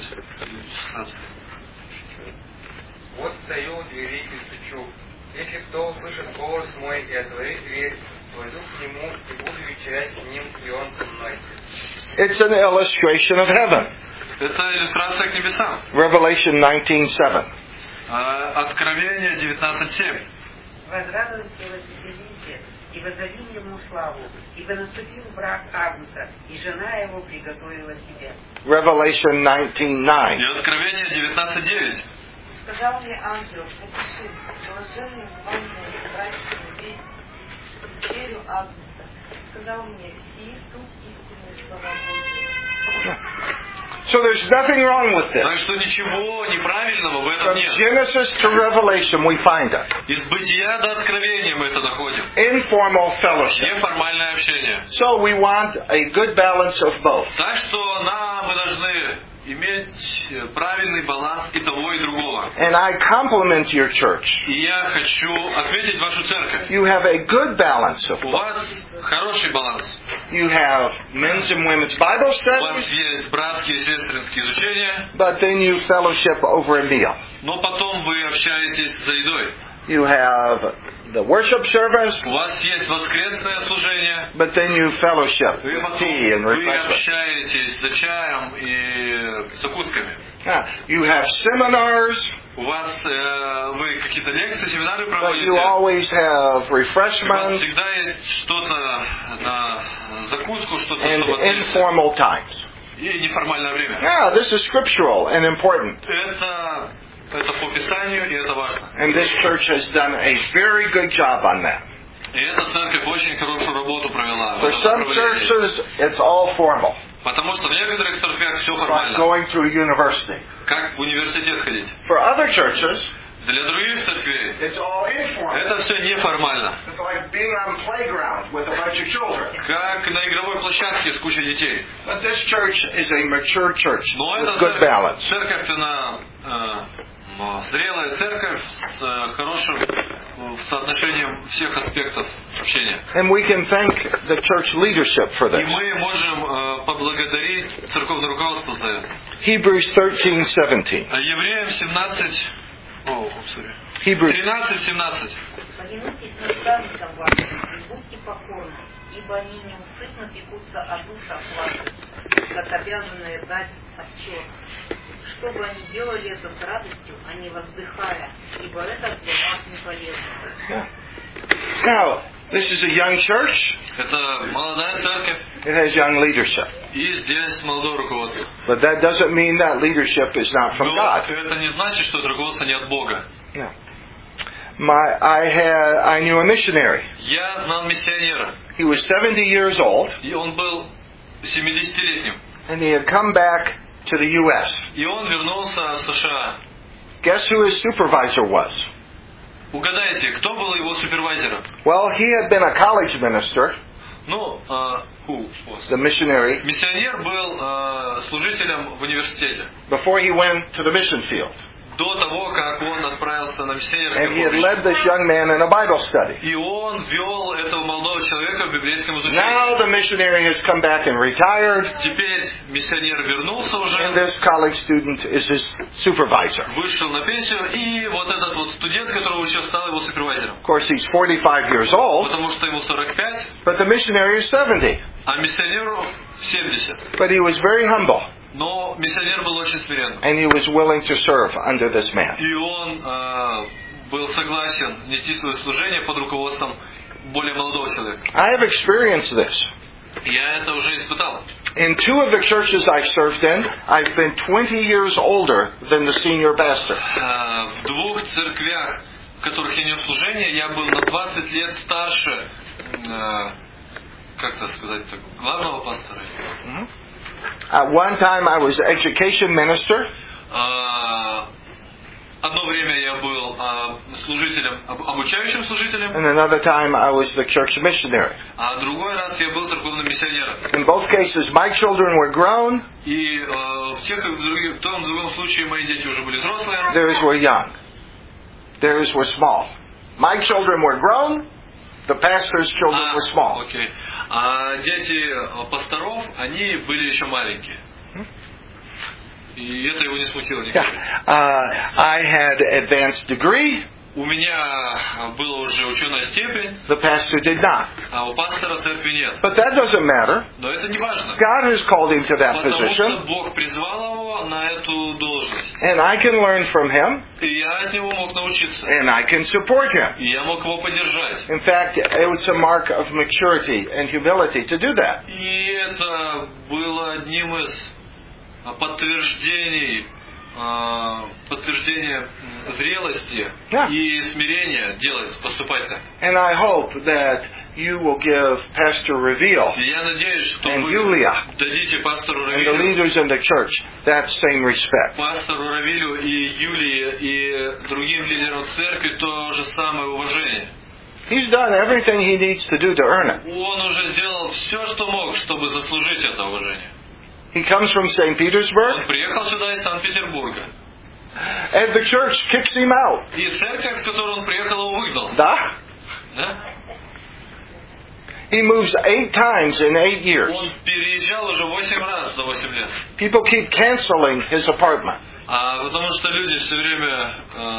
Вот стою у дверей и стучу. Если кто услышит голос мой и отворит дверь, войду к нему и буду вечерять с ним, и он со мной. It's an illustration of heaven. Это иллюстрация к небесам. Revelation 19:7. Откровение 19:7. Возрадуйся и возвеселите, и воздави ему славу, ибо наступил брак Агнца, и жена его приготовила себя. Revelation 19:9. И Откровение 19:9. Сказал мне ангел, напиши, положение звания братьев дверью Агнца. Сказал мне, сии суть истинные слова Божьи. So there's nothing wrong with Так this. что ничего неправильного в этом From нет. Genesis to Revelation we find it. Из бытия до откровения мы это находим. Informal fellowship. Неформальное общение. So we want a good balance of both. Так что мы должны иметь правильный баланс и того, и другого. And I compliment your church. И я хочу отметить вашу церковь. You have a good balance of У both. вас хороший баланс. You have men's and women's Bible У вас studies, есть братские и сестринские изучения, but then you fellowship over a meal. но потом вы общаетесь за едой. You have the worship service, У вас есть воскресное служение, but then you fellowship и with потом tea and вы refreshment. общаетесь за чаем и закусками. You have seminars, У вас вы какие-то лекции, семинары but проводите. you always have У вас refreshments всегда есть что-то на закуску, что-то and чтобы отвлечься. informal times. и неформальное время. Yeah, this is scriptural and important. Это по Писанию, и это важно. And this church has done a very good job on that. И эта церковь очень хорошую работу провела. For some churches, it's all formal. Потому что в некоторых церквях все Like формально. going to a university. Как в университет ходить. For other churches, Для других церквей it's all informal. это все неформально. It's like being on a playground with a bunch of children. Как на игровой площадке с кучей детей. But this church is a mature church Но with это good balance. церковь, она зрелая церковь с хорошим соотношением всех аспектов общения. And we can thank the church leadership for И this. мы можем поблагодарить церковное руководство за это. Hebrews 13:17. Евреям 17... Hebrews 13-17. Повинуйтесь наставникам вашим и будьте покорны, ибо они неусыпно пекутся о душах ваших, как обязанные дать отчет. Чтобы они делали это с радостью, а не воздыхая, ибо это для вас не полезно. Now, this is a young church. Это молодая церковь. It has young leadership. И здесь молодое руководство. But that doesn't mean that leadership is not from Но God. это не значит, что это руководство не от Бога. No. I knew a missionary. Я знал миссионера. He was 70 years old. И он был 70-летним. And he had come back to the U.S. И он вернулся в США. Guess who his supervisor was? Угадайте, кто был его супервайзером? Well, he had been a college minister. Ну, who was? The missionary. Миссионер был служителем в университете. Before he went to the mission field. До того, как он отправился на миссионерское And he had поприще. led this young man in a Bible study. И он вел этого молодого человека в библейском изучении. Now the missionary has come back and retired. Теперь миссионер вернулся уже. And this college student is his supervisor. Вышел на пенсию, и вот этот вот студент, который учил, стал его супервайзером. Of course, he's 45 years old, Потому что ему 45, but the missionary is 70. а миссионеру 70. But he was very humble, Но миссионер был очень смиренным. and he was willing to serve under this man. И он был согласен нести свое служение под руководством более молодого человека. I have experienced this. Я это уже испытал. In two of the churches I've served in, I've been 20 years older than the senior pastor. В двух церквях, в которых я нес служение, я был на 20 лет старше, как это сказать, главного пастора. At one time I was education minister. Одно время я был служителем, обучающим служителем, And another time I was the church missionary. а другой раз я был церковным миссионером. In both cases, my children were grown, И в том и другом случае мои дети уже были взрослые. theirs were young. Theirs were small. My children were grown, the pastor's children were small. Окей. А дети пасторов, они были еще маленькие. И это его не смутило никак. I had advanced degree. У меня была уже ученая степень, The pastor did not. а у пастора церкви нет. But that doesn't matter. Но это не важно. God has called him to that Потому что position. Бог призвал его на эту должность. And I can learn from him. И я от него мог научиться. And I can support him. И я мог его поддержать. In fact, it was a mark of maturity and humility to do that. И это было одним из подтверждения зрелости и смирения поступать так. And I hope that you will give Pastor Reveal И я надеюсь, что and вы Yulia дадите пастору and the Равилю, leaders in the church that same respect. пастору Равилю и Юлии и другим лидерам церкви то же самое уважение. He's done everything he needs to do to earn it. Он уже сделал все, что мог, чтобы заслужить это уважение. He comes from St. Он Petersburg, приехал сюда из Санкт-Петербурга. and the church kicks him out. И церковь, в которую он приехал, его выгнал. Да? Да? He moves 8 times in 8 years. Он переезжал уже 8 раз за 8 лет. People keep canceling his apartment. Потому что люди все время,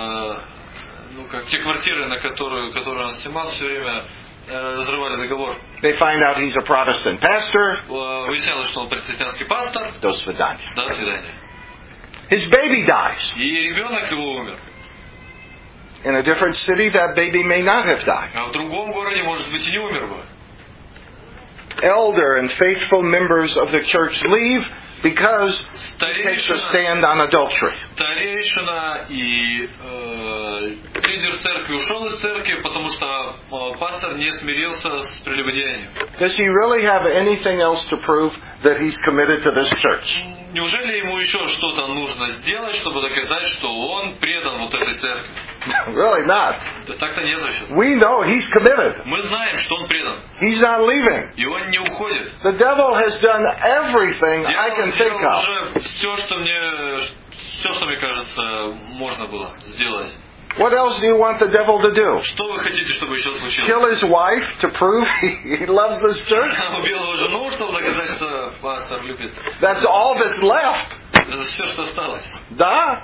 те квартиры, которые он снимал, все время разрывали договор. They find out he's a Protestant pastor. Выяснялось, что он протестантский пастор. До свидания. До свидания. His baby dies. И ребенок его умер. In a different city, that baby may not have died. А в другом городе, может быть, и не умер бы. Elder and faithful members of the church leave, Because he takes a stand on adultery. Старейшина и лидер церкви ушел из церкви, потому что пастор не смирился с прелюбодеянием. Does he really have anything else to prove that he's committed to this church? Неужели ему еще что-то нужно сделать, чтобы доказать, что он предан вот этой церкви? Really not. Да так-то не зачем. We know he's committed. Мы знаем, что он предан. He's not leaving. И он не уходит. The devil has done everything I can think of. Уже все, что мне кажется, можно было сделать. What else do you want the devil to do? Что вы хотите, чтобы еще случилось? Kill his wife to prove he loves this church? Убил его жену, чтобы доказать, что пастор любит. That's all that's left. Это все, что осталось. Да?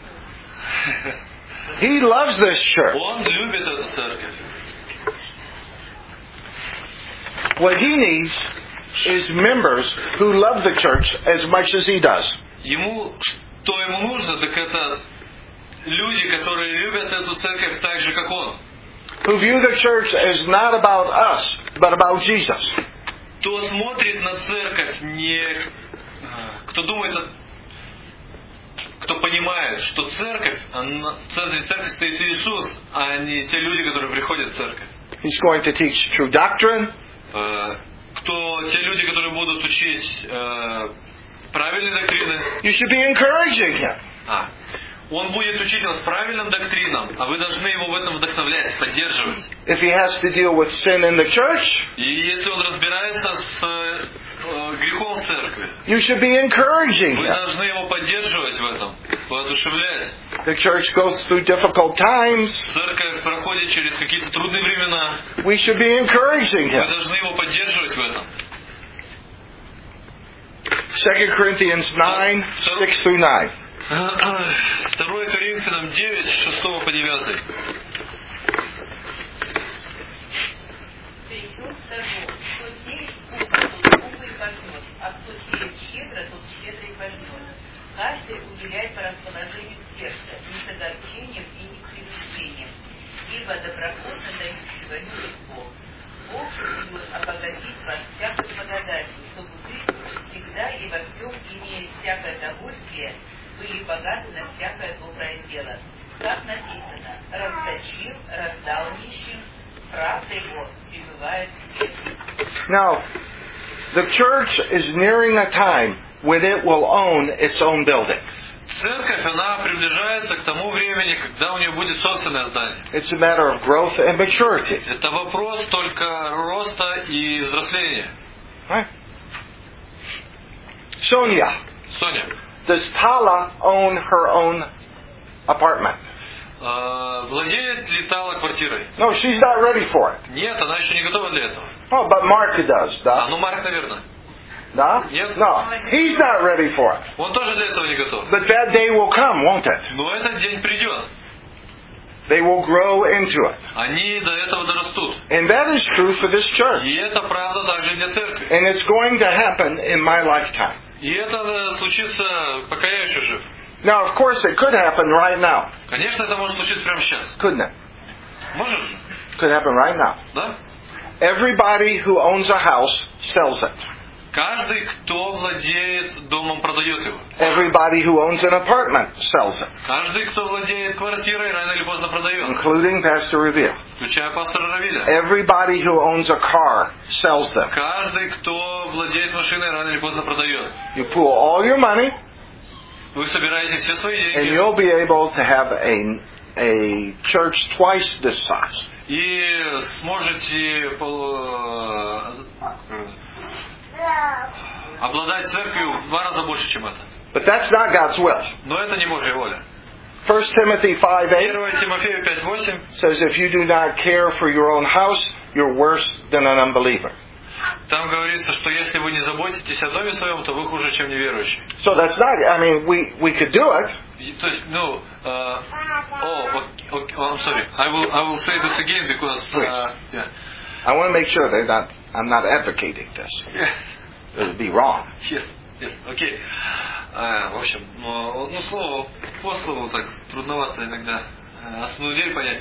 He loves this church. Он любит эту церковь. What he needs is members who love the church as much as he does. Что ему нужно, так это люди, которые любят эту церковь так же, как он. Who view the church as not about us, but about Jesus. Кто смотрит на церковь кто думает, кто понимает, что церковь, в центре церкви стоит Иисус, а не те люди, которые приходят в церковь. He's going to teach true doctrine. Те люди, которые будут учить правильные доктрины. You should be encouraging him. Он будет учить вас правильным доктринам, а вы должны его в этом вдохновлять, поддерживать. If he has to deal with sin in the church, и если он разбирается с грехом в церкви, you should be encouraging вы him. должны его поддерживать в этом, воодушевлять. The church goes through difficult times. Церковь проходит через какие-то трудные времена. We should be encouraging him. Вы должны его поддерживать в этом. 2 Corinthians 9, 6 through 9. 2 Коринфянам 9, 6 по 9. Пересек того, кто сеет скупо, тот скупо и пожнет, а кто сеет щедро, тот щедро и пожнет. Каждый уделяет по расположению сердца, не с огорчением и не с принуждением, ибо доброхотно дающего любит Бог. Бог любит обогатить вас всякой благодатью, чтобы вы всегда и во всем, имея всякое довольствие, были богаты на всякое доброе дело. Как написано, расточил, раздал нищим, правда его пребывает в себе. Now, the church is nearing a time when it will own its own building. Церковь, она приближается к тому времени, когда у нее будет собственное здание. It's a matter of growth and maturity. Это вопрос только роста и взросления. Right? Sonia. Does Tala own her own apartment? Владеет ли Тала квартирой? No, she's not ready for it. Нет, она еще не готова для этого. Oh, but Mark does, да? Ну Марк, наверное. Да? Нет. No, he's not ready for it. Он тоже для этого не готов. But that day will come, won't it? Но этот день придет. They will grow into it. Они до этого дорастут. And that is true for this church. И это правда также для церкви. And it's going to happen in my lifetime. И это случится, пока я еще жив. Now, of course, it could happen right now. Конечно, это может случиться прямо сейчас. Couldn't it? Может же? Could happen right now. Да? Everybody who owns a house sells it. Каждый, кто владеет домом, продает его. Everybody who owns an apartment sells it. Каждый, кто владеет квартирой, рано или поздно продает. Including Pastor Ravil. Включая пастора Равиля. Everybody who owns a car sells them. Каждый, кто владеет машиной, рано или поздно продает. You pool all your money, Вы собираете все свои and деньги. you'll be able to have a church twice this size. И сможете обладать церковью в 2 раза больше, чем это. But that's not God's will. Но это не Божья воля. 1 Timothy 5:8 1 Тимофею 5:8 says, if you do not care for your own house, you're worse than an unbeliever. Там говорится, что если вы не заботитесь о доме своем, то вы хуже, чем неверующий. So that's not, I mean, we could do it. То есть, I'm sorry. I will say this again because yeah. I want to make sure that I'm not advocating this. It would be wrong. Yes, okay. В общем, слово по слову так трудновато иногда основную идею понять.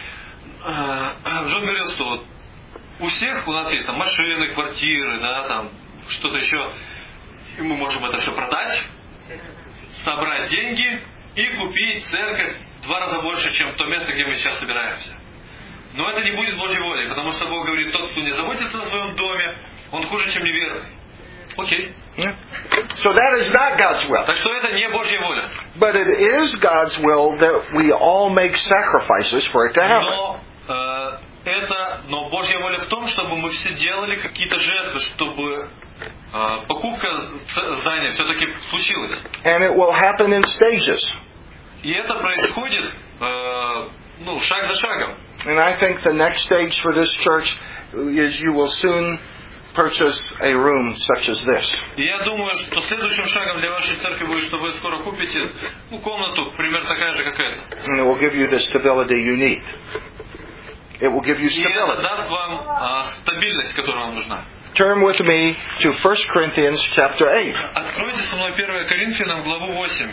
Джон говорил, что вот у всех у нас есть там машины, квартиры, да, там что-то еще. И мы можем это все продать, собрать деньги и купить церковь в 2 раза больше, чем то место, где мы сейчас собираемся. Но это не будет Божьей волей, потому что Бог говорит, тот, кто не заботится о своем доме, он хуже, чем неверный. Окей. So that is not God's will. Так что это не Божья воля. But it is God's will that we all make sacrifices for it to happen. Но Божья воля в том, чтобы мы все делали какие-то жертвы, чтобы покупка здания все-таки случилась. And it will happen in stages. И это происходит шаг за шагом. And I think the next stage for this church is you will soon purchase a room such as this. И я думаю, что следующим шагом для вашей церкви будет, что вы скоро купите комнату, примерно такая же, как эта. And it will give you the stability you need. It will give you И это stability. даст вам стабильность, которая вам нужна. Turn with me to 1 Corinthians chapter 8. Откройте со мной 1 Коринфянам главу 8.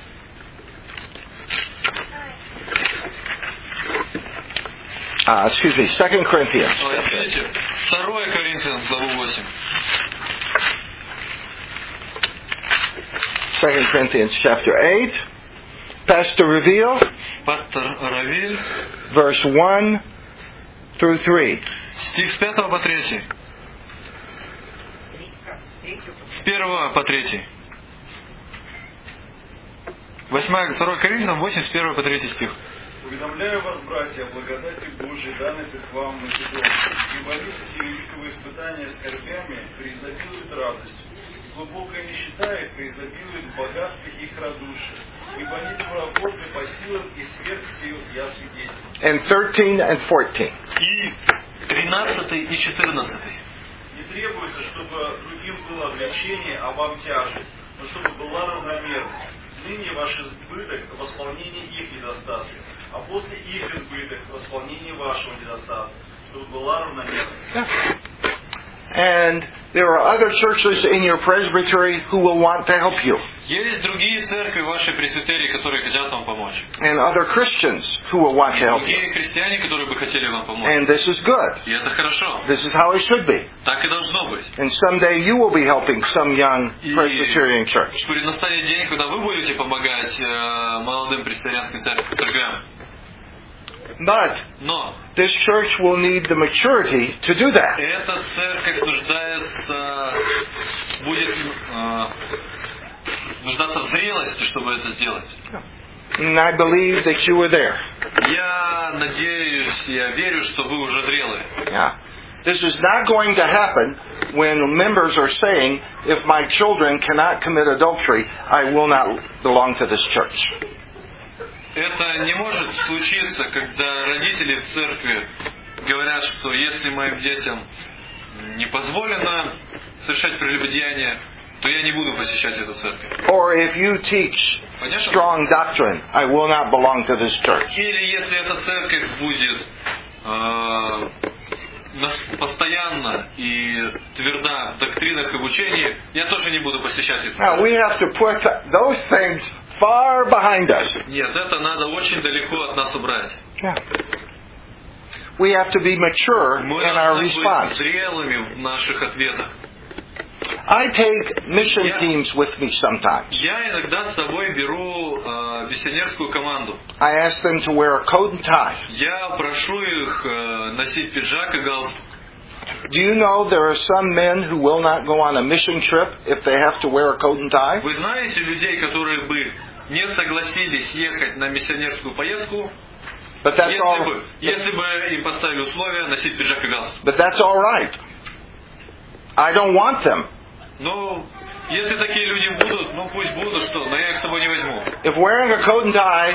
Excuse me, 2 Corinthians. Извините, 2 Коринфянам главу 8. 2 Corinthians chapter 8. Pastor Reveal. Пастор Равиль. Verse 1 through 3. Стих с 5 по 3. С 1 по 3. 2 Коринфянам 8, с 1 по 3 стих. Уведомляю вас, братья, о благодати Божией, данной вам в Македонии, ибо риск и великого испытания скорбями преизобилует радостью, глубокая нищета их преизобилует в богатстве их радушия, ибо они доброохотны по силам, и сверх сил я свидетель. And 13 and 14. И 13 и 14. Не требуется, чтобы другим было облегчение, а вам тяжесть, но чтобы была равномерность. Ныне ваш избыток – восполнение их недостатка, а после их избыток – восполнение вашего недостатка, чтобы была равномерность. And there are other churches in your presbytery who will want to help you. Есть другие церкви в вашей пресвитерии, которые хотят вам помочь. And other Christians who will want to help you. Другие христиане, которые бы хотели вам помочь. And this is good. И это хорошо. This is how it should be. Так и должно быть. And someday you will be helping some young Presbyterian church. И настанет день, когда вы будете помогать молодым пресвитерианским церквям. Но this church will need the maturity to do that. Эта церковь будет нуждаться в зрелости, чтобы это сделать. And I believe that you are there. Я надеюсь, я верю, что вы уже зрелые. Yeah. This is not going to happen when members are saying, if my children cannot commit adultery, I will not belong to this church. Это не может случиться, когда родители в церкви говорят, что если моим детям не позволено совершать прелюбодеяние, то я не буду посещать эту церковь. Or if you teach strong doctrine, I will not belong to this church. Или если эта церковь будет постоянно и тверда в доктринах и в учении, я тоже не буду посещать эту церковь. Now we have to put those things far behind us. Нет, это надо очень далеко от нас убрать. Yeah. We have to be mature in our response. Мы должны быть зрелыми в наших ответах. I take mission teams with me sometimes. Я иногда с собой беру миссионерскую команду. I ask them to wear a coat and tie. Я прошу их носить пиджак и галстук. Do you know there are some men who will not go on a mission trip if they have to wear a coat and tie? Вы знаете людей, которые бы не согласились ехать на миссионерскую поездку, если бы им поставили условия носить пиджак и галстук? But that's all right. I don't want them. Ну, если такие люди будут, ну пусть будут, что, но я их с собой не возьму. If wearing a coat and tie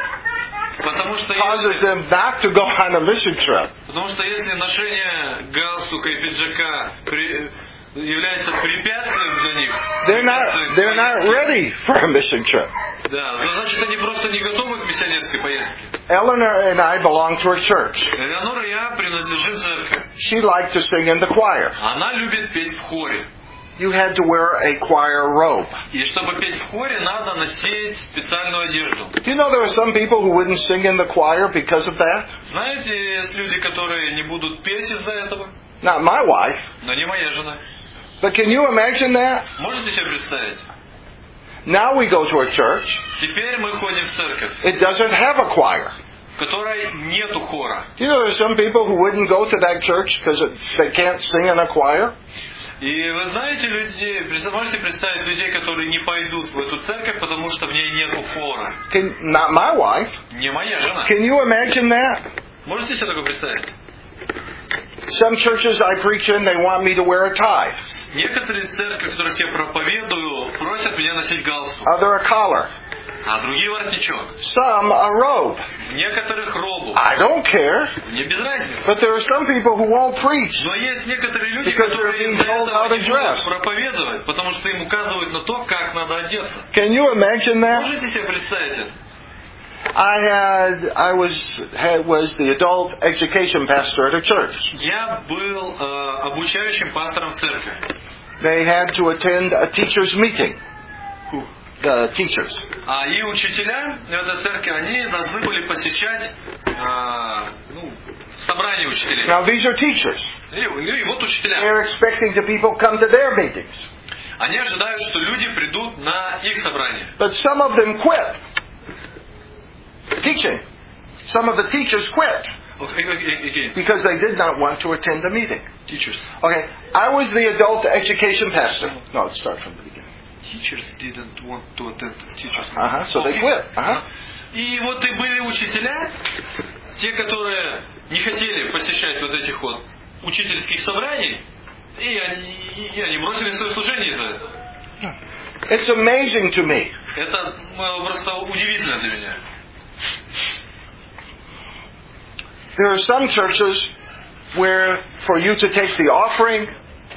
causes them not to go on a mission trip. Потому что если ношение галстука и пиджака является препятствием для них, they're not ready for a mission trip. Да, значит они просто не готовы к миссионерской поездке. Eleanor and I belong to a church. Элеонора и я принадлежим церкви. She liked to sing in the choir. Она любит петь в хоре. You had to wear a choir robe. И чтобы петь в хоре, надо носить специальную одежду. Do you know there are some people who wouldn't sing in the choir because of that? Знаете, есть люди, которые не будут петь из-за этого? Not my wife. Но не моя жена. But can you imagine that? Можете себе представить? Now we go to a church. Теперь мы ходим в церковь, It doesn't have a choir. в которой нету хора. You know, there's some people who wouldn't go to that church because they can't sing in a choir. И вы знаете, можете представить людей, которые не пойдут в эту церковь, потому что в ней нету хора. Not my wife. Не моя жена. Can you imagine that? Можете себе такое представить? Some churches I preach in, they want me to wear a tie. Некоторые церкви, в которых я проповедую, просят меня носить галстук, Other a collar. а другие воротничок. Some a robe. Некоторых робу. I don't care. Мне без разницы. But there are some people who won't preach. Но есть некоторые люди, Because которые they're being из-за told этого how to не будут dress. проповедовать, потому что им указывают на то, как надо одеться. Can you imagine that? Можете себе представить это? I was the adult education pastor at a church. Я был обучающим пастором в церкви. They had to attend a teachers' meeting. The teachers. И учителя в этой церкви, они должны были посещать собрание учителей. Now these are teachers. И вот учителя. They're expecting the people come to their meetings. Они ожидают, что люди придут на их собрание. But some of them quit teaching. Some of the teachers quit because they did not want to attend the meeting. Teachers. Okay, I was the adult education pastor. No, let's start from the beginning. Teachers didn't want to attend teachers. So they quit. И вот и были учителя, те, которые не хотели посещать вот этих вот учительских собраний, и они бросили свое служение из-за этого. It's amazing to me. Это просто удивительно для меня. There are some churches where for you to take the offering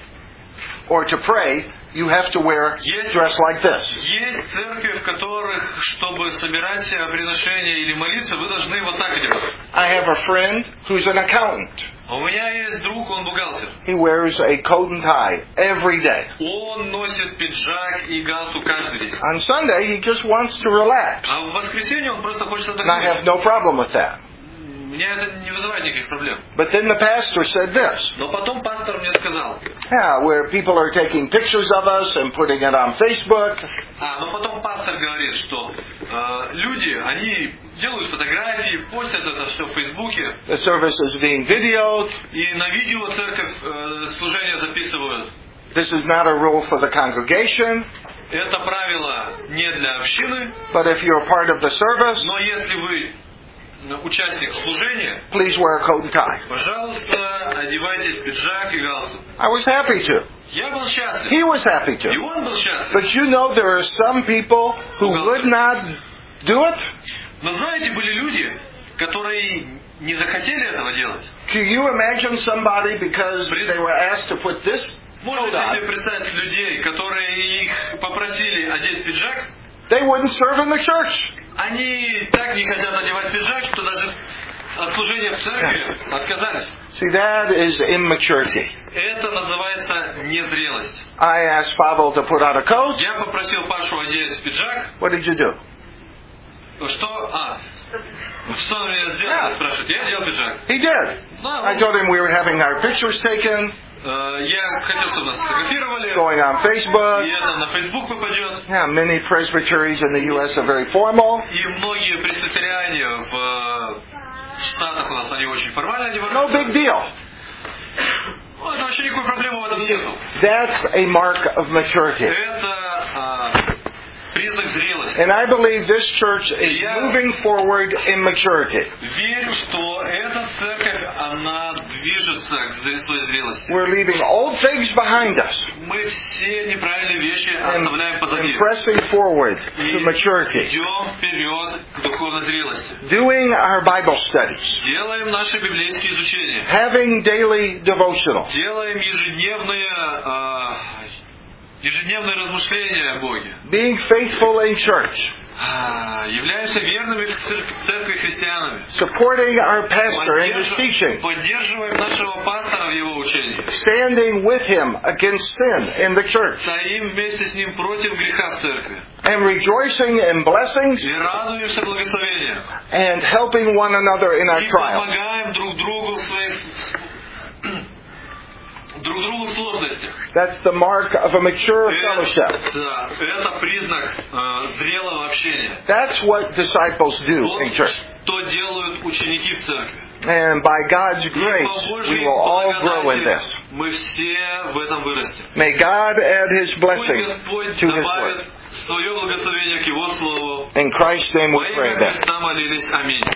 or to pray, you have to dress like this. Есть церкви, в которых, чтобы собирать приношения или молиться, вы должны вот так одеваться. I have a friend who's an accountant. У меня есть друг, он бухгалтер. He wears a coat and tie every day. Он носит пиджак и галстук каждый день. On Sunday, he just wants to relax. А в воскресенье он просто хочет And I have no problem with that. Меня это не вызывает никаких проблем. But then the pastor said this. Но потом пастор мне сказал. Yeah, where people are taking pictures of us and putting it on Facebook. Но потом пастор говорит, что люди, они делают фотографии, постят это все в Фейсбуке. The service is being videoed. И на видео церковь служение записывают. This is not a rule for the congregation. Это правило не для общины. But if you're a part of the service, но если вы участник служения, please wear a coat and tie. Пожалуйста, одевайтесь в пиджак и галстук. I was happy to. Я был счастлив. He was happy to. И он был счастлив. But you know there are some people who would not do it. Но знаете, были люди, которые не захотели этого делать. Can you imagine somebody because they were asked to put this? Можете себе представить людей, которые их попросили одеть пиджак? They wouldn't serve in the church. Они так не хотят надевать пиджак, что даже от служения в церкви отказались. See, that is immaturity. Это называется незрелость. I asked Pavel to put on a coat. Я попросил Пашу одеть пиджак. What did you do? Что он мне сделал? Спрашивает. Я одел пиджак. He did. I told him we were having our pictures taken. Я хотел, чтобы нас сфотографировали. Going on Facebook. И это на Facebook попадет. Yeah, many presbyteries in the U.S. are very formal. И многие пресвитериане в Штатах у нас они очень формально одеваются. No big deal. Это вообще никакой проблемы в этом нету. That's a mark of maturity. Это признак зрелости. And I believe this church is moving forward in maturity. Верю, что эта церковь, она движется к своей зрелости. We're leaving old things behind us. Мы все неправильные вещи оставляем позади. And pressing forward to maturity. Идем вперед к духовной зрелости. Doing our Bible studies. Делаем наши библейские изучения. Having daily devotional. Делаем ежедневные размышления о Боге. Being faithful in church. Являемся верными к церкви христианами. Supporting our pastor in his teaching. Поддерживаем нашего пастора в его учении. Standing with him against sin in the church. Стоим вместе с ним против греха в церкви. And rejoicing in blessings. И радуемся благословениям. And helping one another in our trials. И помогаем друг другу в сложностях. That's the mark of a mature fellowship. Это признак зрелого общения. That's what disciples do Вот in church. что делают ученики в церкви. And by God's grace, we will all grow in this. Мы все в этом вырастем. May God add His blessing Господь to His добавит word. свое благословение к Его Слову. In Christ's name we Во pray имя that. Христа молились. Аминь.